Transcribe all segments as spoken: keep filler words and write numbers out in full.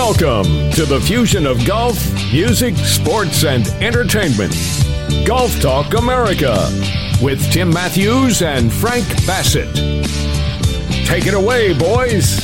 Welcome to the fusion of golf, music, sports, and entertainment. Golf Talk America with Tim Matthews and Frank Bassett. Take it away, boys.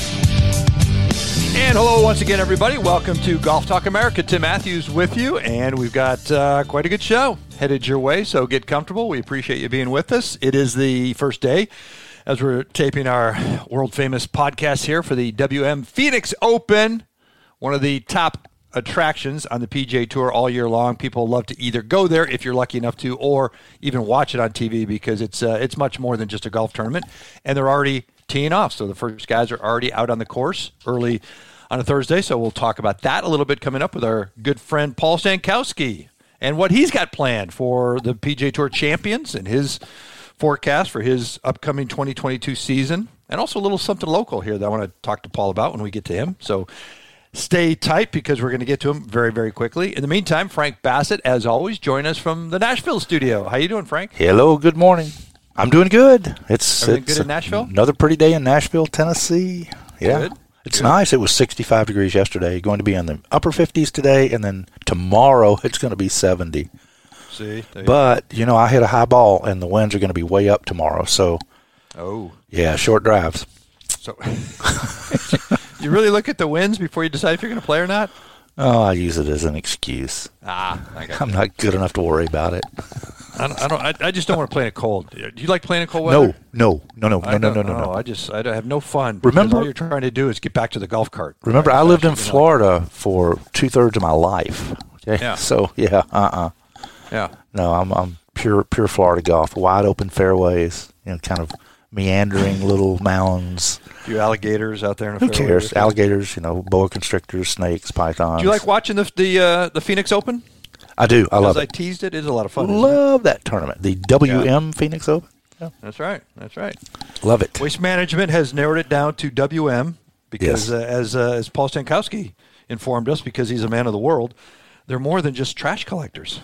And hello once again, everybody. Welcome to Golf Talk America. Tim Matthews with you, and we've got uh, quite a good show headed your way, so get comfortable. We appreciate you being with us. It is the first day as we're taping our world-famous podcast here for the W M Phoenix Open, one of the top attractions on the P G A Tour all year long. People love to either go there if you're lucky enough to, or even watch it on T V because it's uh, it's much more than just a golf tournament. And they're already teeing off, so the first guys are already out on the course early on a Thursday. So we'll talk about that a little bit coming up with our good friend Paul Stankowski and what he's got planned for the P G A Tour champions and his forecast for his upcoming twenty twenty-two season, and also a little something local here that I want to talk to Paul about when we get to him. So stay tight because we're going to get to him very, very quickly. In the meantime, Frank Bassett, as always, join us from the Nashville studio. How you doing, Frank? Hello, good morning. I'm doing good. It's, Everything it's good in Nashville? Another pretty day in Nashville, Tennessee. Yeah. Good. It's Good. nice. It was sixty-five degrees yesterday, going to be in the upper fifties today, and then tomorrow it's going to be seventy. See? There you But, you know, I hit a high ball, and the winds are going to be way up tomorrow. So, go. Oh. yeah, short drives. So you really look at the winds before you decide if you're going to play or not? Oh, I use it as an excuse. Ah, I got I'm not good enough to worry about it. I don't. I, don't I, I just don't want to play in a cold. Do you like playing in cold weather? No, no, no, no, I no, no, don't- no, no, no. I just I don't have no fun. because Remember- all you're trying to do is get back to the golf cart. Remember, Right? I lived in You know, Florida for two-thirds of my life. Okay? Yeah. So, yeah, uh-uh. Yeah. No, I'm I'm pure pure Florida golf. Wide open fairways, you know, kind of meandering little mounds. A few alligators out there in the Who fairway cares? with you. Alligators, you know, boa constrictors, snakes, pythons. Do you like watching the the uh, the Phoenix Open? I do. I love As I it. teased it, it's a lot of fun. isn't it? Love that tournament. The W M Phoenix Open. Yeah. That's right. That's right. Love it. Waste Management has narrowed it down to W M because, Yes. uh, as uh, as Paul Stankowski informed us, because he's a man of the world, they're more than just trash collectors.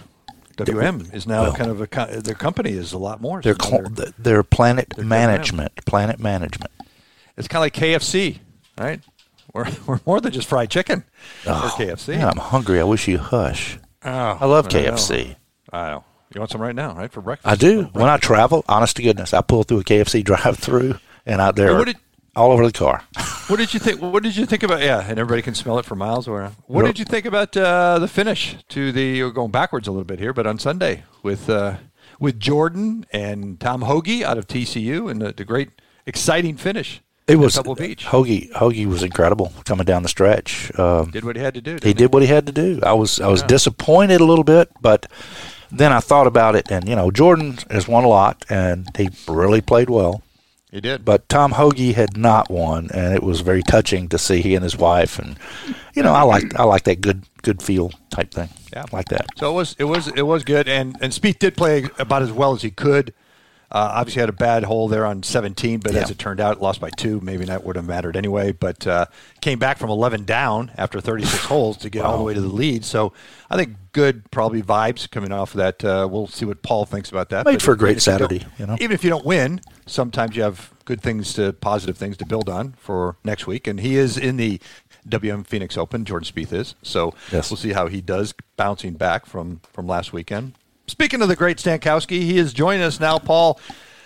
W M is now Well, kind of a co- their company is a lot more. They're So cl- they're- they're planet they're management. Planet management. it's kind of like K F C, right? We're we're more than just fried chicken or K F C. Man, I'm hungry. I wish you hush. Oh, I love I K F know. C. I know. You want some right now, right, for breakfast? I do. For When I travel, honest to goodness, I pull through a K F C drive-through, and out there What did- all over the car. What did you think? What did you think about? Yeah, and everybody can smell it for miles away. What Well- did you think about uh, the finish to the? We're going backwards a little bit here, but on Sunday with uh, with Jordan and Tom Hoagie out of T C U and the, the great exciting finish. It at was Pebble Beach. Hoagie. Hoagie was incredible coming down the stretch. Um, Did what he had to do. he didn't did what he had to do. I was I was Yeah. disappointed a little bit, but then I thought about it, and you know, Jordan has won a lot, and he really played well. He did. But Tom Hoagie had not won, and it was very touching to see he and his wife, and you know, I like I like that good good feel type thing. Yeah. Like that. So it was it was it was good, and and Spieth did play about as well as he could. Uh, obviously had a bad hole there on seventeen, but Yeah. as it turned out, lost by two. Maybe that would have mattered anyway. But uh, came back from eleven down after thirty-six holes to get all the way to the lead. So I think good, probably vibes coming off of that. Uh, we'll see what Paul thinks about that. Made But for a even great if you don't- Saturday, you know. Even if you don't win, sometimes you have good things to positive things to build on for next week. And he is in the W M Phoenix Open. Jordan Spieth is. So Yes. we'll see how he does bouncing back from from last weekend. Speaking of the great Stankowski, he is joining us now. Paul,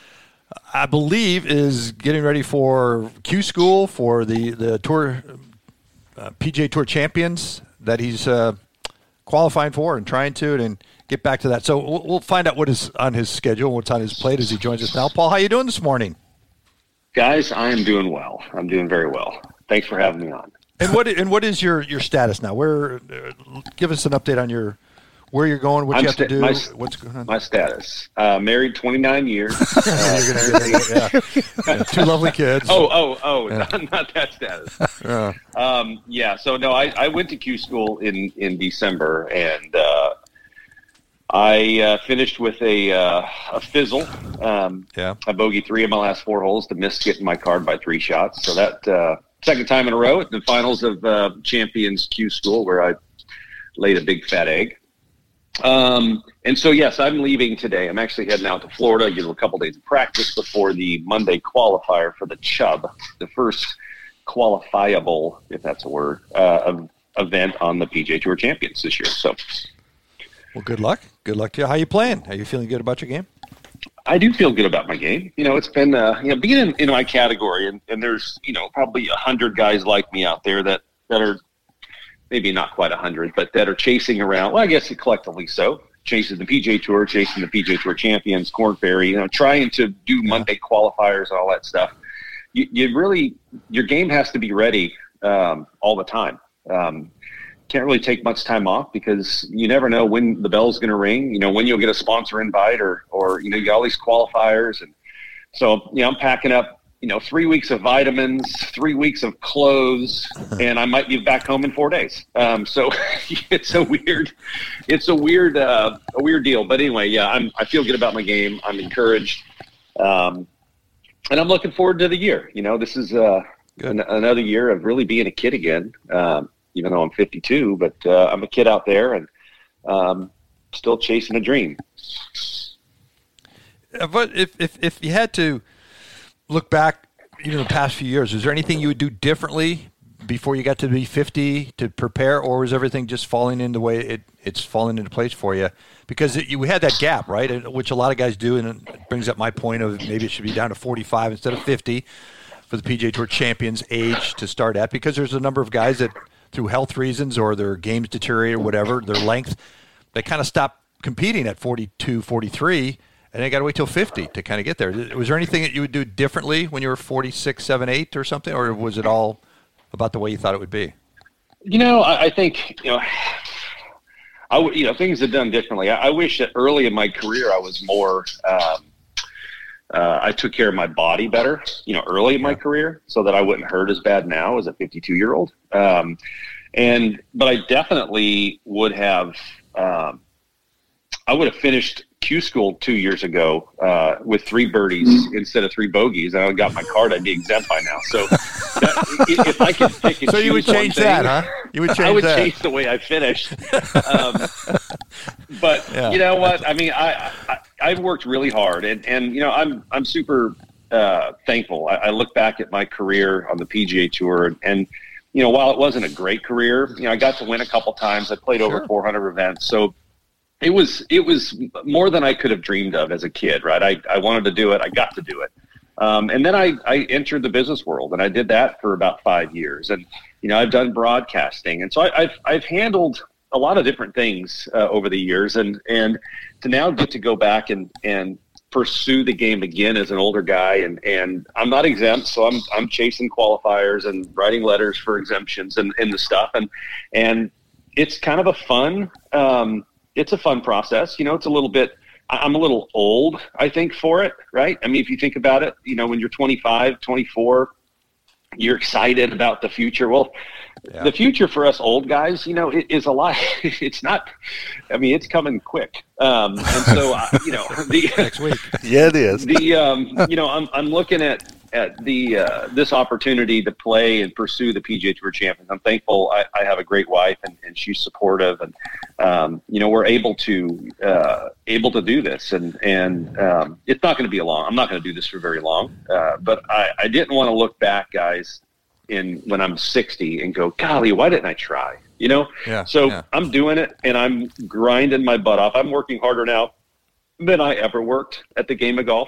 I believe, is getting ready for Q School for the the tour uh, P G A Tour champions that he's uh, qualifying for and trying to and get back to that. So we'll, we'll find out what is on his schedule, what's on his plate as he joins us now. Paul, how you doing this morning? Guys, I am doing well. I'm doing very well. Thanks for having me on. And what and what is your, your status now? Where uh, give us an update on your where you're going, what I'm you have to sta- do, my, what's going on. My status: uh, married twenty-nine years. Uh, You're gonna get it, yeah. Yeah, two lovely kids. oh, oh, oh! Yeah. Not, not that status. Yeah. Um, yeah. So no, I, I went to Q School in in December, and uh, I uh, finished with a uh, a fizzle. Um, Yeah. I bogeyed three of my last four holes to miss getting my card by three shots. So that uh, second time in a row at the finals of uh, Champions Q School, where I laid a big fat egg. Um, and so, yes, I'm leaving today. I'm actually heading out to Florida, give a couple days of practice before the Monday qualifier for the Chubb, the first qualifiable, if that's a word, uh, of event on the P G A Tour Champions this year. So, well, good luck. Good luck to you. How you playing? Are you feeling good about your game? I do feel good about my game. You know, it's been, uh, you know, being in, in my category, and, and there's, you know, probably a hundred guys like me out there that, that are maybe not quite a hundred, but that are chasing around. Well, I guess collectively so, chasing the P G A Tour, chasing the P G A Tour Champions, Korn Ferry, you know, trying to do Monday qualifiers and all that stuff. You, you really, your game has to be ready um, all the time. Um, can't really take much time off because you never know when the bell's going to ring, you know, when you'll get a sponsor invite or, or, you know, you got all these qualifiers. And so, you know, I'm packing up, you know, three weeks of vitamins, three weeks of clothes, and I might be back home in four days. Um, so it's a weird, it's a weird, uh, a weird deal. But anyway, yeah, I'm, I feel good about my game. I'm encouraged. Um, and I'm looking forward to the year. You know, this is uh, an, another year of really being a kid again. Um, even though I'm fifty-two, but uh, I'm a kid out there and um, still chasing a dream. But if, if, if you had to look back, you know, the past few years, is there anything you would do differently before you got to be fifty to prepare, or was everything just falling in the way it, it's falling into place for you? Because it, you had that gap, right, which a lot of guys do, and it brings up my point of maybe it should be down to forty-five instead of fifty for the P G A Tour Champions age to start at, because there's a number of guys that, through health reasons or their games deteriorate or whatever, their length, they kind of stop competing at forty-two, forty-three, and they got to wait till fifty to kind of get there. Was there anything that you would do differently when you were forty-six, seven, eight or something, or was it all about the way you thought it would be? You know, I, I think, you know, I w- you know, things are done differently. I, I wish that early in my career I was more um, Uh, I took care of my body better, you know, early in my career, so that I wouldn't hurt as bad now as a fifty-two-year-old. Um, and but I definitely would have, um, I would have finished Q school two years ago uh, with three birdies instead of three bogeys, and I got my card. I'd be exempt by now. So that, if I could pick and so choose you would change thing, that, huh? You would change I would that. change the way I finished. Um, but yeah. you know what? I mean, I, I I've worked really hard, and, and you know, I'm I'm super uh, thankful. I, I look back at my career on the P G A Tour, and, and you know, while it wasn't a great career, you know, I got to win a couple times. I played Sure. over four hundred events, so it was it was more than I could have dreamed of as a kid. Right? I I wanted to do it. I got to do it. Um, and then I, I entered the business world, and I did that for about five years. And, you know, I've done broadcasting. And so I, I've, I've handled a lot of different things uh, over the years. And, and to now get to go back and, and pursue the game again as an older guy. And, and I'm not exempt, so I'm, I'm chasing qualifiers and writing letters for exemptions and, and the stuff. And, and it's kind of a fun, um, it's a fun process. You know, it's a little bit, I'm a little old, I think, for it, right? I mean, if you think about it, you know, when you're twenty-five, twenty-four, you're excited about the future. Well, yeah. The future for us old guys, you know, it is a lot. It's not, I mean, it's coming quick. Um, and so, uh, you know, the next week. Yeah, it is. The, um, you know, I'm, I'm looking at, at the, uh, this opportunity to play and pursue the P G A Tour Champions. I'm thankful I, I have a great wife, and, and she's supportive, and, um, you know, we're able to, uh, able to do this, and, and, um, it's not going to be a long, I'm not going to do this for very long. Uh, but I, I didn't want to look back, guys, in when I'm sixty and go, golly, why didn't I try? You know? Yeah, so yeah. I'm doing it, and I'm grinding my butt off. I'm working harder now than I ever worked at the game of golf.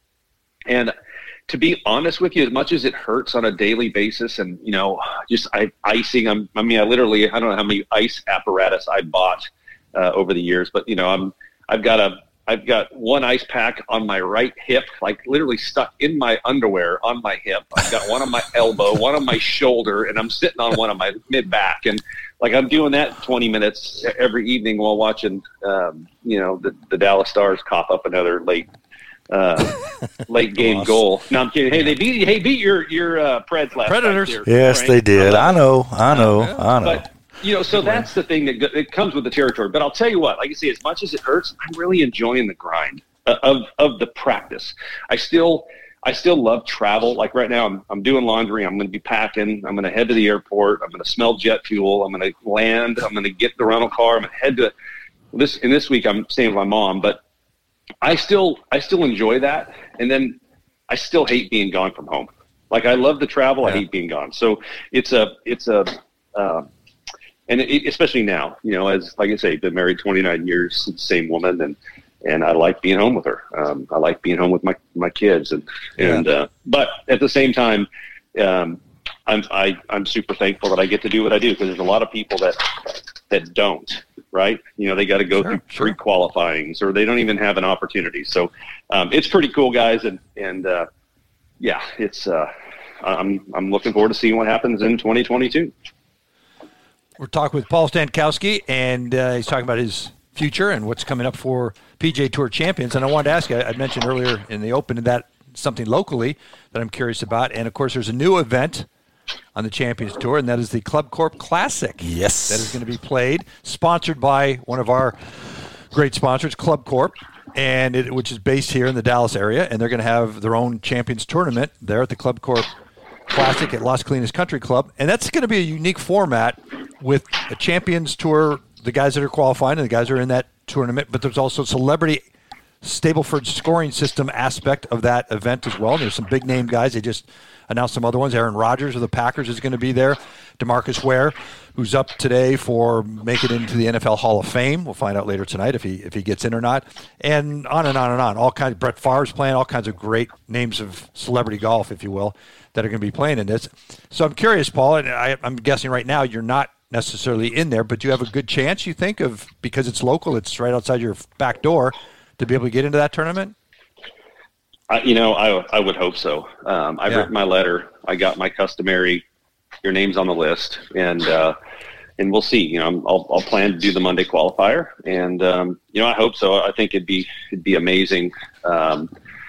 And to be honest with you, as much as it hurts on a daily basis, and, you know, just I, icing, I'm, I mean, I literally, I don't know how many ice apparatus I bought uh, over the years, but, you know, I'm, I've got a, I've got one ice pack on my right hip, like literally stuck in my underwear on my hip. I've got one on my elbow, one on my shoulder, and I'm sitting on one on my mid back. And like, I'm doing that twenty minutes every evening while watching, um, you know, the, the Dallas Stars cough up another late, uh, late game Loss. goal. No, I'm kidding. Hey, they beat, hey, beat your, your, uh, Preds last Predators. night. Yes, Frank. they did. I know. I know. Yeah. I know. But, you know, so that's the thing that go- it comes with the territory. But I'll tell you what, like I say, as much as it hurts, I'm really enjoying the grind uh, of of the practice. I still I still love travel. Like right now, I'm I'm doing laundry. I'm going to be packing. I'm going to head to the airport. I'm going to smell jet fuel. I'm going to land. I'm going to get the rental car. I'm going to head to this. And this week, I'm staying with my mom. But I still I still enjoy that. And then I still hate being gone from home. Like I love the travel. Yeah. I hate being gone. So it's a it's a uh, and it, especially now, you know, as like I say, been married twenty-nine years to the same woman, and and I like being home with her. Um, I like being home with my my kids, and Yeah. and uh, but at the same time, um, I'm I, I'm super thankful that I get to do what I do, because there's a lot of people that that don't. Right, you know, they got to go Sure, through sure. pre-qualifyings, or they don't even have an opportunity. So um, it's pretty cool, guys, and and uh, yeah, it's. Uh, I'm I'm looking forward to seeing what happens in twenty twenty-two. We're talking with Paul Stankowski, and uh, he's talking about his future and what's coming up for P G A Tour Champions. And I wanted to ask you, I mentioned earlier in the open that something locally that I'm curious about. And, of course, there's a new event on the Champions Tour, and that is the Club Corp Classic. Yes. That is going to be played, sponsored by one of our great sponsors, Club Corp, and it, which is based here in the Dallas area. And they're going to have their own Champions Tournament there at the Club Corp Classic at Las Colinas Country Club. And that's going to be a unique format with a Champions Tour, the guys that are qualifying and the guys that are in that tournament, but there's also celebrity Stableford scoring system aspect of that event as well. And there's some big name guys. They just announced some other ones. Aaron Rodgers of the Packers is going to be there. DeMarcus Ware, who's up today for making it into the N F L Hall of Fame. We'll find out later tonight if he if he gets in or not. And on and on and on. All kinds. Brett Favre's playing. All kinds of great names of celebrity golf, if you will, that are going to be playing in this. So I'm curious, Paul, and I, I'm guessing right now you're not necessarily in there, but do you have a good chance, you think, of, because it's local, it's right outside your back door, to be able to get into that tournament? I, you know, I I would hope so. Um, I've Yeah. written my letter. I got my customary, your name's on the list, and uh, and we'll see. You know, I'm, I'll I'll plan to do the Monday qualifier, and um, you know, I hope so. I think it'd be it'd be amazing um,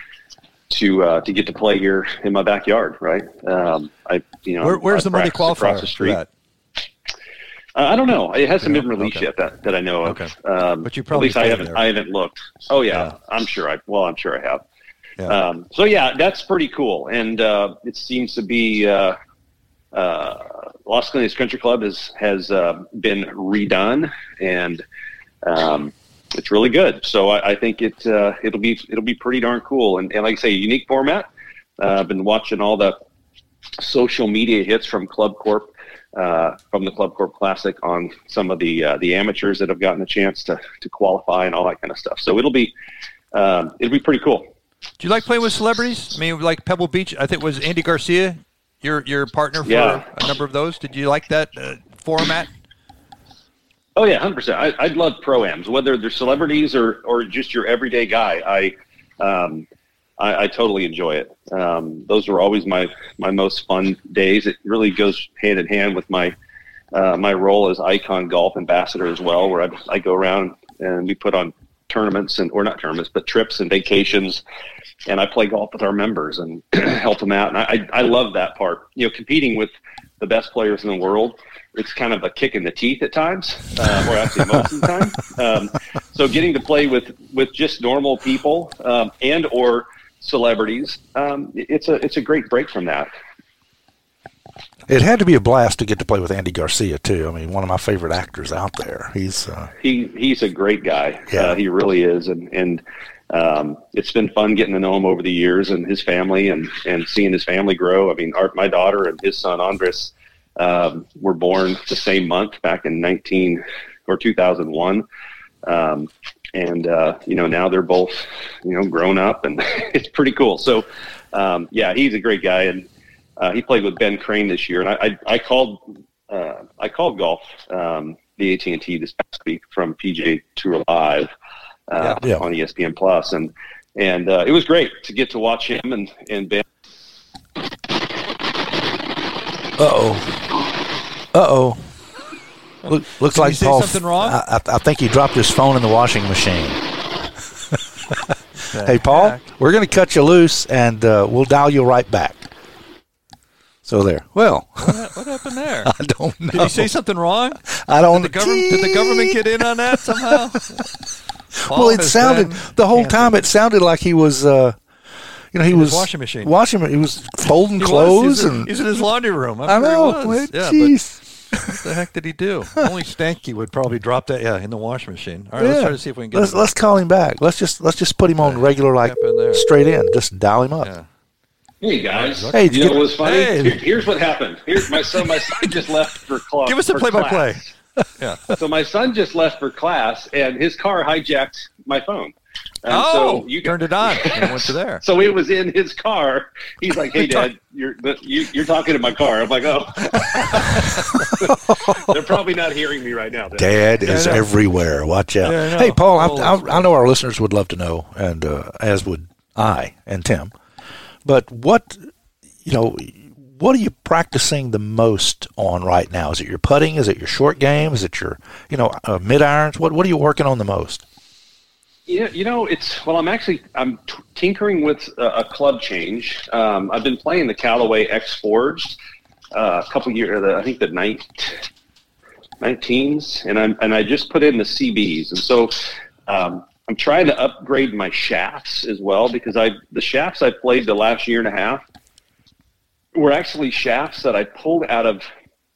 to uh, to get to play here in my backyard, right? Um, I you know, Where, where's I the Monday practice qualifier across the for street. that? Uh, I don't know. It hasn't been released Okay. yet that, that I know of. Okay. Um, But you probably at least I played haven't. there. I haven't looked. Oh yeah, Yeah. I'm sure. I well, I'm sure I have. Yeah. Um, so yeah, that's pretty cool, and uh, it seems to be uh, uh, Las Colinas Country Club has has uh, been redone, and um, it's really good. So I, I think it uh, it'll be it'll be pretty darn cool, and, and like I say, unique format. Uh, I've been watching all the social media hits from Club Corp. Uh, from the Club Corp Classic on some of the uh, the amateurs that have gotten a chance to to qualify and all that kind of stuff. So it'll be um, it'll be pretty cool. Do you like playing with celebrities? I mean, like Pebble Beach, I think it was Andy Garcia, your your partner for Yeah. a number of those. Did you like that uh, format? Oh yeah, one hundred percent. I, I love pro-ams, whether they're celebrities or, or just your everyday guy. I, um, I I totally enjoy it. Um, those were always my, my most fun days. It really goes hand in hand with my uh, my role as Icon Golf Ambassador as well, where I, I go around and we put on tournaments and or not tournaments, but trips and vacations, and I play golf with our members and help them out. And I I love that part. You know, competing with the best players in the world, it's kind of a kick in the teeth at times, uh, or actually most of the time. Um, so getting to play with, with just normal people um, and or celebrities, um, it's a it's a great break from that. It had to be a blast to get to play with Andy Garcia too. I mean, one of my favorite actors out there. He's uh, He he's a great guy. Yeah. Uh, he really is, and and um, it's been fun getting to know him over the years and his family and, and seeing his family grow. I mean, our, my daughter and his son Andres um, were born the same month back in nineteen or two thousand one, um, and uh, you know now they're both you know grown up, and it's pretty cool. So um, yeah, he's a great guy, and uh, he played with Ben Crane this year, and I I, I called uh, I called golf um, the A T and T this past week from P G A Tour Live uh, Yeah. Yeah. on E S P N Plus, and and uh, it was great to get to watch him and and Ben. uh oh, uh oh. Look, looks Did like he say Paul. something wrong? I, I, I think he dropped his phone in the washing machine. Hey, Paul, heck? we're going to cut you loose, and uh, we'll dial you right back. So there. Well, What, what happened there? I don't know. Did he say something wrong? I don't. Did the government, did the government get in on that somehow? Paul Well, it has sounded been the whole canceled. time. It sounded like he was, uh, you know, he In his was washing machine. Washing. He was folding He was. clothes He's in, and. he's in his laundry room. I'm I sure know. He Well, was. Yeah, jeez. but what the heck did he do? Only Stanky would probably drop that. Yeah, in the washing machine. All right, let's Yeah. try to see if we can get. Let's him. let's call him back. Let's just let's just put him on regular, like happened there? straight in. Just dial him up. Yeah. Hey guys, Hey, did you you know get- what was funny? Hey. Here- here's what happened. Here's my son. My son just left for class. Give us the for play-by-play. class. Yeah. So my son just left for class, and his car hijacked my phone. And oh, so you turned it on and went to there. So it was in his car. He's like, "Hey, Dad, you're you, you're talking to my car." I'm like, "Oh." They're probably not hearing me right now. Dad, Dad is everywhere. Watch out. Yeah, hey, Paul, I, I, I know our listeners would love to know, and uh, as would I and Tim. But what, you know, what are you practicing the most on right now? Is it your putting? Is it your short game? Is it your, you know, uh, mid irons? What What are you working on the most? Yeah, you know, it's, well, I'm actually, I'm t- tinkering with a, a club change. Um, I've been playing the Callaway X Forged uh, a couple years, I think the nineteens, and I'm, and I just put in the C Bs. And so um, I'm trying to upgrade my shafts as well, because I, the shafts I played the last year and a half were actually shafts that I pulled out of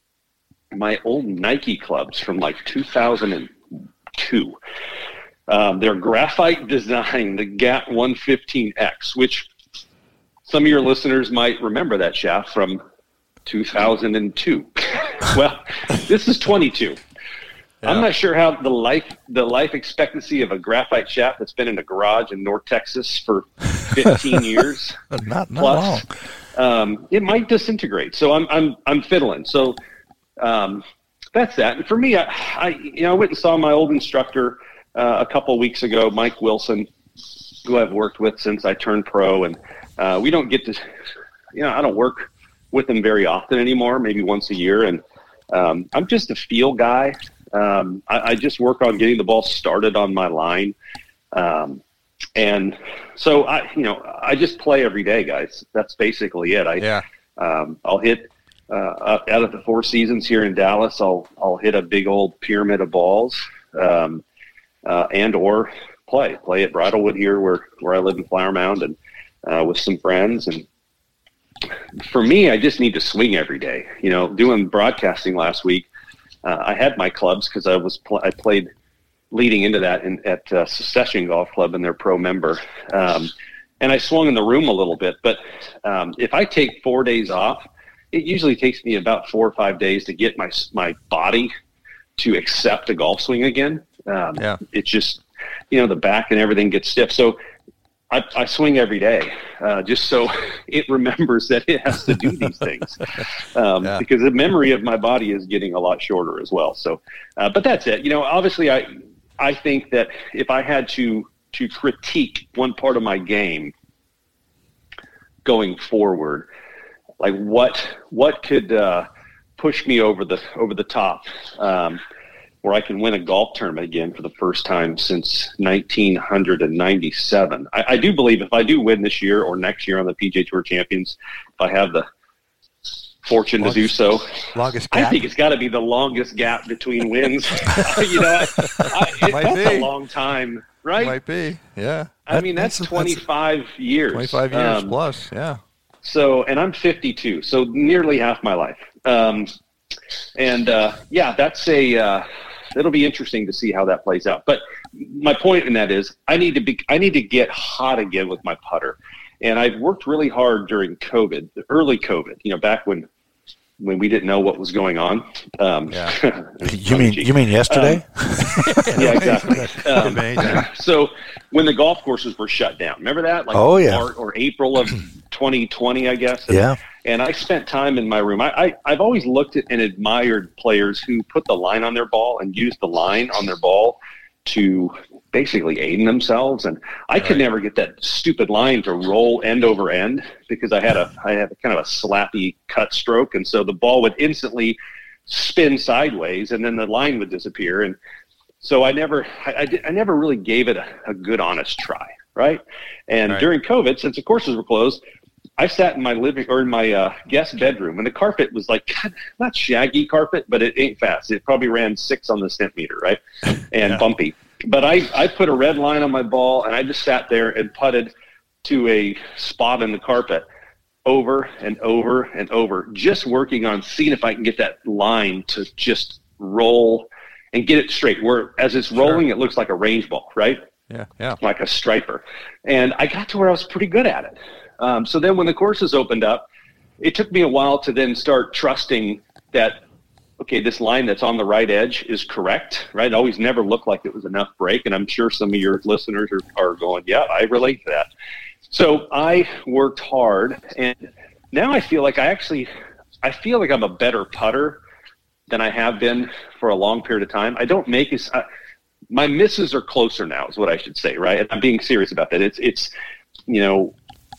my old Nike clubs from like two thousand two. Um, they're graphite design, the Gap one fifteen X, which some of your listeners might remember that shaft from two thousand two. Well, this is twenty-two. Yeah. I'm not sure how the life the life expectancy of a graphite shaft that's been in a garage in North Texas for fifteen years not, not plus, long. Um, it might disintegrate. So I'm I'm I'm fiddling. So um, that's that. And for me, I, I you know I went and saw my old instructor Uh, a couple of weeks ago, Mike Wilson, who I've worked with since I turned pro, and uh, we don't get to, you know, I don't work with him very often anymore, maybe once a year, and um, I'm just a feel guy. Um, I, I just work on getting the ball started on my line, um, and so I, you know, I just play every day, guys. That's basically it. I, yeah. um, I'll hit uh, out of the Four Seasons here in Dallas. I'll I'll hit a big old pyramid of balls. Um, Uh, and or play, play at Bridlewood here where, where I live in Flower Mound, and uh, with some friends. And for me, I just need to swing every day. You know, doing broadcasting last week, uh, I had my clubs because I was pl- I played leading into that in, at uh, Secession Golf Club and their pro member. Um, and I swung in the room a little bit. But um, if I take four days off, it usually takes me about four or five days to get my my body to accept a golf swing again. Um, yeah. It's just, you know, the back and everything gets stiff. So I, I swing every day uh, just so it remembers that it has to do these things um, yeah. because the memory of my body is getting a lot shorter as well. So, uh, but that's it. You know, obviously I, I think that if I had to, to critique one part of my game going forward, like what, what could uh, push me over the, over the top, um, where I can win a golf tournament again for the first time since nineteen ninety-seven. I, I do believe if I do win this year or next year on the P G A Tour Champions, if I have the fortune longest, to do so, longest gap. I think it's got to be the longest gap between wins. you know, I, I, it, that's be. a long time, right? Might be, yeah. I mean, that's, that's twenty-five that's years. twenty-five years um, plus, yeah. So, and I'm fifty-two, so nearly half my life. Um, and uh, yeah, that's a. Uh, It'll be interesting to see how that plays out. But my point in that is I need to be, I need to get hot again with my putter. And I've worked really hard during COVID, early COVID, you know, back when, when we didn't know what was going on. Um, yeah. you mean, you mean yesterday? Um, yeah, exactly. Um, so when the golf courses were shut down, remember that? Like oh, yeah. March or April of twenty twenty, I guess. And, yeah. And I spent time in my room. I, I, I've always looked at and admired players who put the line on their ball and used the line on their ball to basically aid in themselves. And I right. could never get that stupid line to roll end over end because I had a I had a kind of a slappy cut stroke, and so the ball would instantly spin sideways, and then the line would disappear. And so I never I, I, did, I never really gave it a, a good honest try, right? And right. during COVID, since the courses were closed, I sat in my living or in my uh, guest bedroom, and the carpet was like not shaggy carpet, but it ain't fast. It probably ran six on the centimeter, right, and yeah. bumpy. But I, I put a red line on my ball, and I just sat there and putted to a spot in the carpet over and over and over, just working on seeing if I can get that line to just roll and get it straight. Where as it's rolling, sure. it looks like a range ball, right? Yeah, yeah, like a striper. And I got to where I was pretty good at it. Um, so then when the courses opened up, it took me a while to then start trusting that okay, this line that's on the right edge is correct, right? It always never looked like it was enough break. And I'm sure some of your listeners are, are going, yeah, I relate to that. So I worked hard, and now I feel like I actually, I feel like I'm a better putter than I have been for a long period of time. I don't make as, uh, my misses are closer now is what I should say, right? And I'm being serious about that. It's, it's, you know,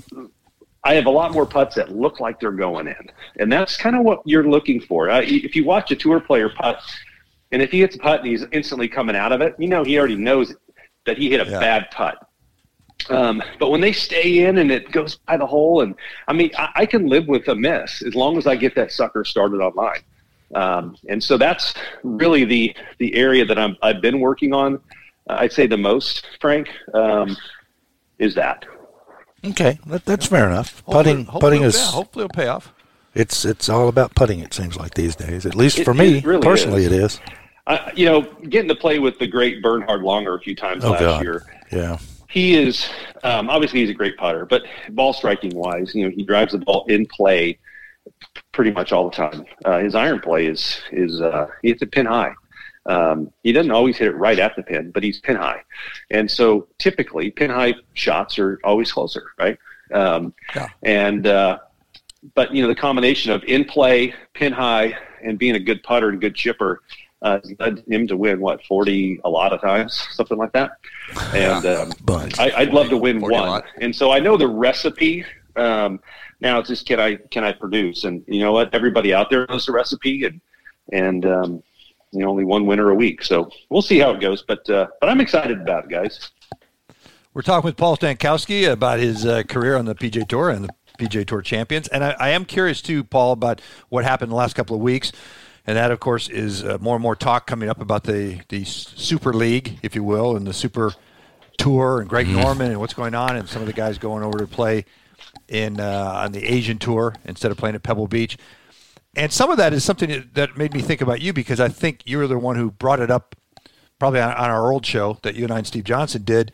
I have a lot more putts that look like they're going in. And that's kind of what you're looking for. Uh, if you watch a tour player putt, and if he hits a putt and he's instantly coming out of it, you know he already knows that he hit a yeah. bad putt. Um, but when they stay in and it goes by the hole, and I mean, I, I can live with a miss as long as I get that sucker started on line. Um, and so that's really the the area that I'm, I've been working on. Uh, I'd say the most, Frank, um, is that. Okay, that, that's fair enough. Hopefully, putting hopefully putting it'll, is yeah, hopefully it'll pay off. It's it's all about putting. It seems like these days, at least it, for me it really personally, is. it is. Uh, you know, getting to play with the great Bernhard Langer a few times oh, last God. year. Yeah. He is um, obviously he's a great putter, but ball striking wise, you know, he drives the ball in play pretty much all the time. Uh, his iron play is is uh, he hits it pin high. Um, he doesn't always hit it right at the pin, but he's pin high, and so typically pin high shots are always closer, right? Um, yeah. And uh, but you know the combination of in play, pin high, and being a good putter and good chipper uh, led him to win what forty a lot of times, something like that. And um, I, I'd love to win one. And so I know the recipe. Um, now it's just can I can I produce? And you know what? Everybody out there knows the recipe, and and um, you know only one winner a week. So we'll see how it goes. But uh, but I'm excited about it, guys. We're talking with Paul Stankowski about his uh, career on the P G A Tour and the P G A Tour champions. And I, I am curious, too, Paul, about what happened the last couple of weeks. And that, of course, is uh, more and more talk coming up about the, the Super League, if you will, and the Super Tour and Greg mm-hmm. Norman and what's going on, and some of the guys going over to play in uh, on the Asian Tour instead of playing at Pebble Beach. And some of that is something that made me think about you, because I think you were the one who brought it up probably on, on our old show that you and I and Steve Johnson did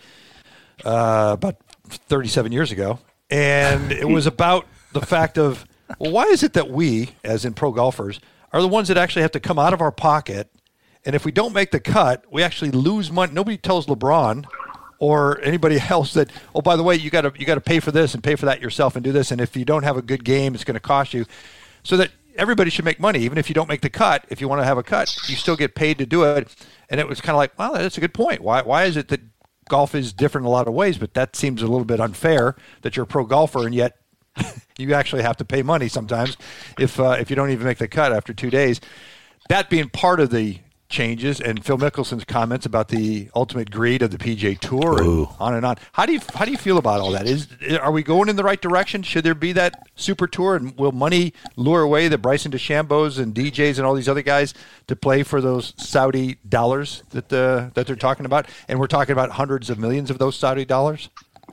uh, about thirty-seven years ago. And it was about the fact of, well, why is it that we, as in pro golfers, are the ones that actually have to come out of our pocket, and if we don't make the cut, we actually lose money. Nobody tells LeBron or anybody else that, oh, by the way, you got to you got to pay for this and pay for that yourself and do this, and if you don't have a good game, it's going to cost you. So that everybody should make money, even if you don't make the cut. If you want to have a cut, you still get paid to do it. And it was kind of like, well, that's a good point. Why why is it that golf is different in a lot of ways, but that seems a little bit unfair that you're a pro golfer and yet you actually have to pay money sometimes if uh, if you don't even make the cut after two days. That being part of the changes, and Phil Mickelson's comments about the ultimate greed of the P G A Tour, and on and on. How do you how do you feel about all that? Is are we going in the right direction? Should there be that Super Tour, and will money lure away the Bryson DeChambeaus and D Js and all these other guys to play for those Saudi dollars that uh, that they're talking about? And we're talking about hundreds of millions of those Saudi dollars.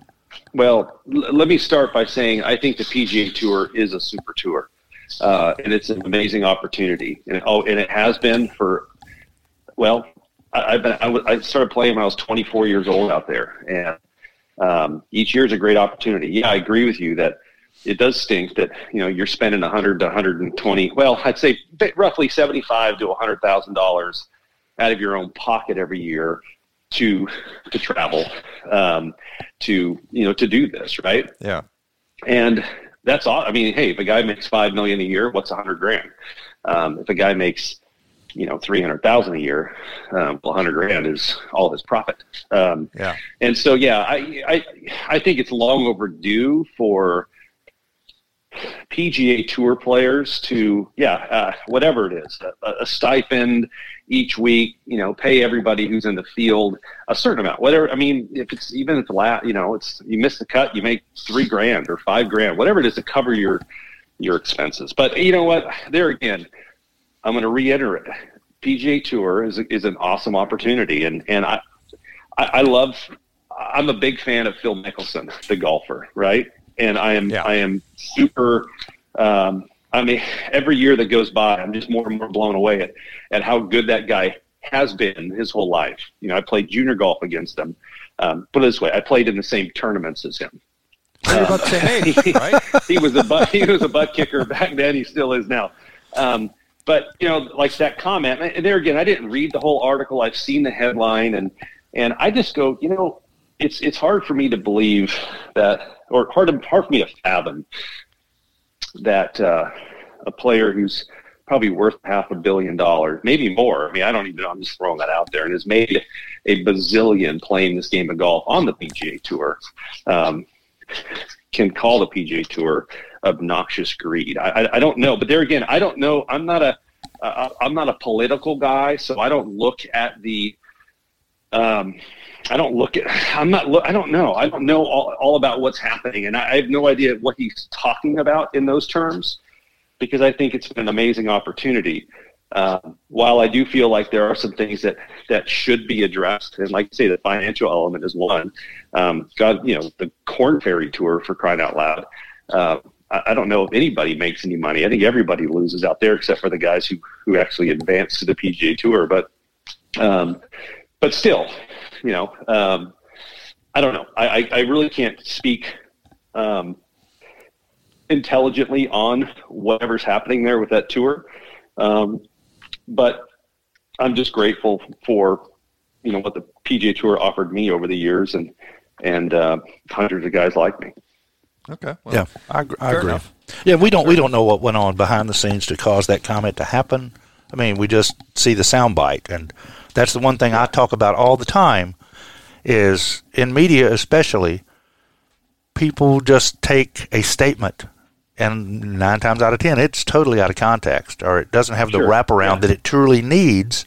Well, l- let me start by saying I think the P G A Tour is a super tour, uh, and it's an amazing opportunity. And oh, and it has been for, well, I, I've been I, w- I started playing when I was twenty-four years old out there, and um, each year is a great opportunity. Yeah, I agree with you that it does stink that you know you're spending one hundred to one hundred twenty. Well, I'd say roughly seventy-five to one hundred thousand dollars out of your own pocket every year to to travel, um, to you know to do this, right? Yeah, and that's all. I mean, hey, if a guy makes five million a year, what's a hundred grand? Um, if a guy makes you know three hundred thousand a year, um, well, hundred grand is all his profit. Um, yeah, and so yeah, I I I think it's long overdue for P G A Tour players to yeah uh, whatever it is, a, a stipend each week, you know, pay everybody who's in the field a certain amount. Whatever, I mean, if it's even if the last, you know, it's you miss the cut, you make three grand or five grand, whatever it is to cover your your expenses. But you know what? There again, I'm going to reiterate: P G A Tour is is an awesome opportunity, and and I I, I love. I'm a big fan of Phil Mickelson, the golfer, right? And I am yeah. I am super. Um, I mean, every year that goes by, I'm just more and more blown away at, at how good that guy has been his whole life. You know, I played junior golf against him. Um, put it this way, I played in the same tournaments as him. You're about the same age, right? he was a butt, he was a butt kicker back then. He still is now. Um, but you know, like that comment, and there again, I didn't read the whole article. I've seen the headline, and and I just go, you know, it's it's hard for me to believe that, or hard to, hard for me to fathom that uh, a player who's probably worth half a billion dollars, maybe more. I mean, I don't even know. I'm just throwing that out there, and has made a bazillion playing this game of golf on the P G A Tour, um, can call the P G A Tour obnoxious greed. I, I, I don't know, but there again, I don't know. I'm not a uh, I'm not a political guy, so I don't look at the. Um, I don't look at. I'm not. I don't know. I don't know all, all about what's happening, and I, I have no idea what he's talking about in those terms, because I think it's been an amazing opportunity. Uh, while I do feel like there are some things that, that should be addressed, and like I say, the financial element is one. Um, God, you know, the Corn Ferry Tour, for crying out loud. Uh, I, I don't know if anybody makes any money. I think everybody loses out there, except for the guys who, who actually advance to the P G A Tour. But, um, but still, you know, um, I don't know. I, I, I really can't speak um, intelligently on whatever's happening there with that tour. Um, but I'm just grateful for, you know, what the P G A Tour offered me over the years, and, and, uh, hundreds of guys like me. Okay. Well, yeah, I, I agree. Enough. Yeah. We don't, we don't know what went on behind the scenes to cause that comment to happen. I mean, we just see the soundbite, and that's the one thing I talk about all the time is in media, especially, people just take a statement, and nine times out of ten, it's totally out of context, or it doesn't have the sure. wraparound yeah. that it truly needs.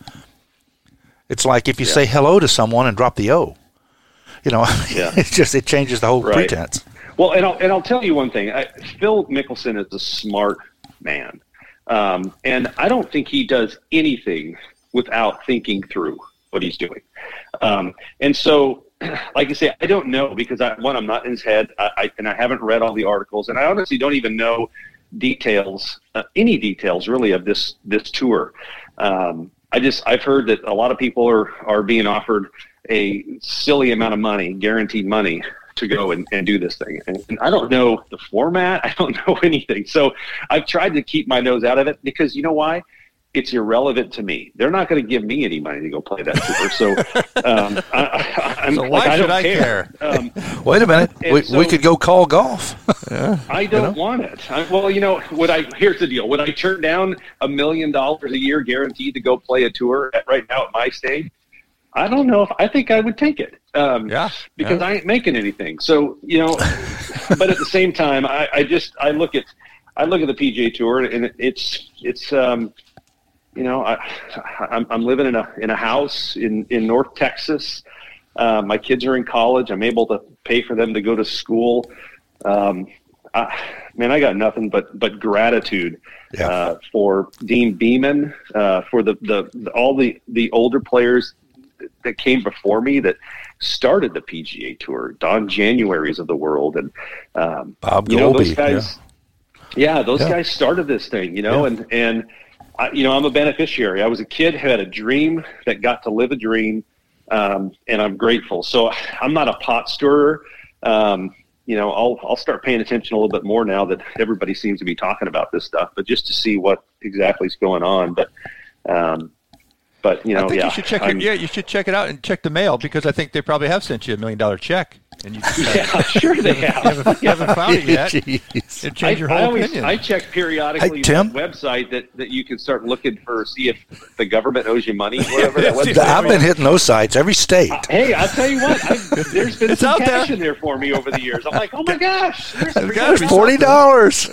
It's like if you yeah. say hello to someone and drop the O. You know, yeah. it's just it changes the whole right. pretense. Well, and I'll and I'll tell you one thing. I, Phil Mickelson is a smart man, um, and I don't think he does anything without thinking through what he's doing. Um, and so, like I say, I don't know, because I, one, I'm not in his head, I, I, and I haven't read all the articles, and I honestly don't even know details, uh, any details really of this this tour. Um, I just I've heard that a lot of people are are being offered a silly amount of money, guaranteed money, to go and, and do this thing. And, and I don't know the format. I don't know anything. So I've tried to keep my nose out of it, because you know why? It's irrelevant to me. They're not going to give me any money to go play that tour. So, um, I, I, I'm, so why like, I should don't I care. care? Um, Wait a minute. We, so, we could go call golf. yeah, I don't you know? want it. I, well, you know, would I? Here's the deal. Would I turn down a million dollars a year guaranteed to go play a tour at, right now at my stage? I don't know if I think I would take it. Um, yeah, because yeah. I ain't making anything. So, you know, but at the same time, I, I just I look at I look at the P G A Tour, and it's it's um, you know I I'm, I'm living in a in a house in, in North Texas. Uh, my kids are in college. I'm able to pay for them to go to school. Um, I, man, I got nothing but but gratitude yeah. uh, for Dean Beeman, uh, for the, the the all the the older players that came before me that started the P G A Tour, Don Januaries of the world, and um, Bob you know, Golby, those guys. Yeah, yeah those yeah. guys started this thing, you know, yeah. and and I, you know, I'm a beneficiary. I was a kid who had a dream that got to live a dream, um, and I'm grateful. So I'm not a pot stirrer. Um, you know, I'll I'll start paying attention a little bit more now that everybody seems to be talking about this stuff, but just to see what exactly is going on. But um, But you know, I think yeah, you should check your, yeah, you should check it out and check the mail, because I think they probably have sent you a million dollar check, and you just yeah, sure they have. You haven't, you haven't found it yet. It changed your whole I always, opinion. I check periodically Hey, Tim? the website that, that you can start looking for, see if the government owes you money. Whatever that website I've been hitting those sites every state. Uh, hey, I'll tell you what, I've, there's been It's some out cash there. in there for me over the years. I'm like, oh my gosh, there's, There's forty dollars.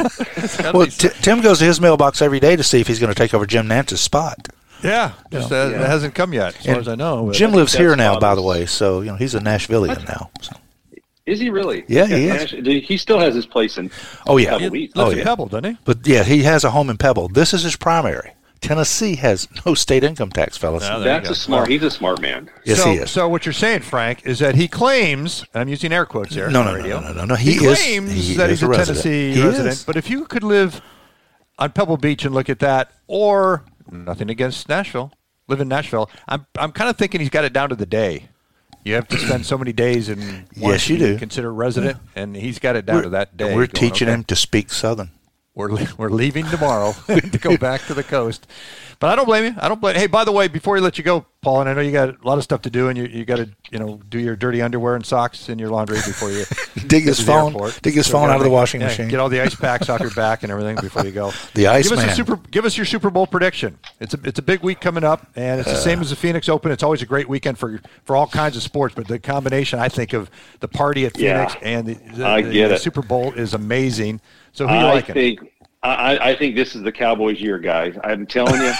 Well, T- Tim goes to his mailbox every day to see if he's going to take over Jim Nance's spot. Yeah, just, uh, Yeah. it hasn't come yet, as far And as I know. but- Jim lives that's here now, by Bob's. the way, so you know he's a Nashvilleian now. So. Is he really? Yeah, he Nash- He still has his place in Oh yeah, Pebble He Beach. lives Oh, in yeah. Pebble, doesn't he? but yeah, he has a home in Pebble. This is his primary. Tennessee has no state income tax, fellas. No, there That's you go. a smart. He's a smart man. Yes, so, he is. So what you're saying, Frank, is that he claims, and I'm using air quotes here No, on no, the no, radio. no, no, no, no. He, He is- claims he that is he's a a resident. Tennessee He resident. is. But if you could live on Pebble Beach and look at that, or nothing against Nashville, live in Nashville, I'm I'm kind of thinking he's got it down to the day. You have to spend so many days in one Yes, you to be do. considered resident, and he's got it down We're, to that day. we're going, teaching okay. him to speak Southern. we're we're leaving tomorrow to go back to the coast. But I don't blame you. I don't blame. Hey, by the way, before we let you go, Paul, and I know you got a lot of stuff to do, and you you got to you know do your dirty underwear and socks in your laundry before you dig his phone, dig his so phone out of the washing yeah, machine, get all the ice packs off your back and everything before you go. The ice give man. Us a super, give us your Super Bowl prediction. It's a it's a big week coming up, and it's the same as the Phoenix Open. It's always a great weekend for for all kinds of sports, but the combination, I think, of the party at Phoenix yeah, and the, the, I the, get the it. Super Bowl is amazing. So who you I liking? think I, I think this is the Cowboys' year, guys. I'm telling you,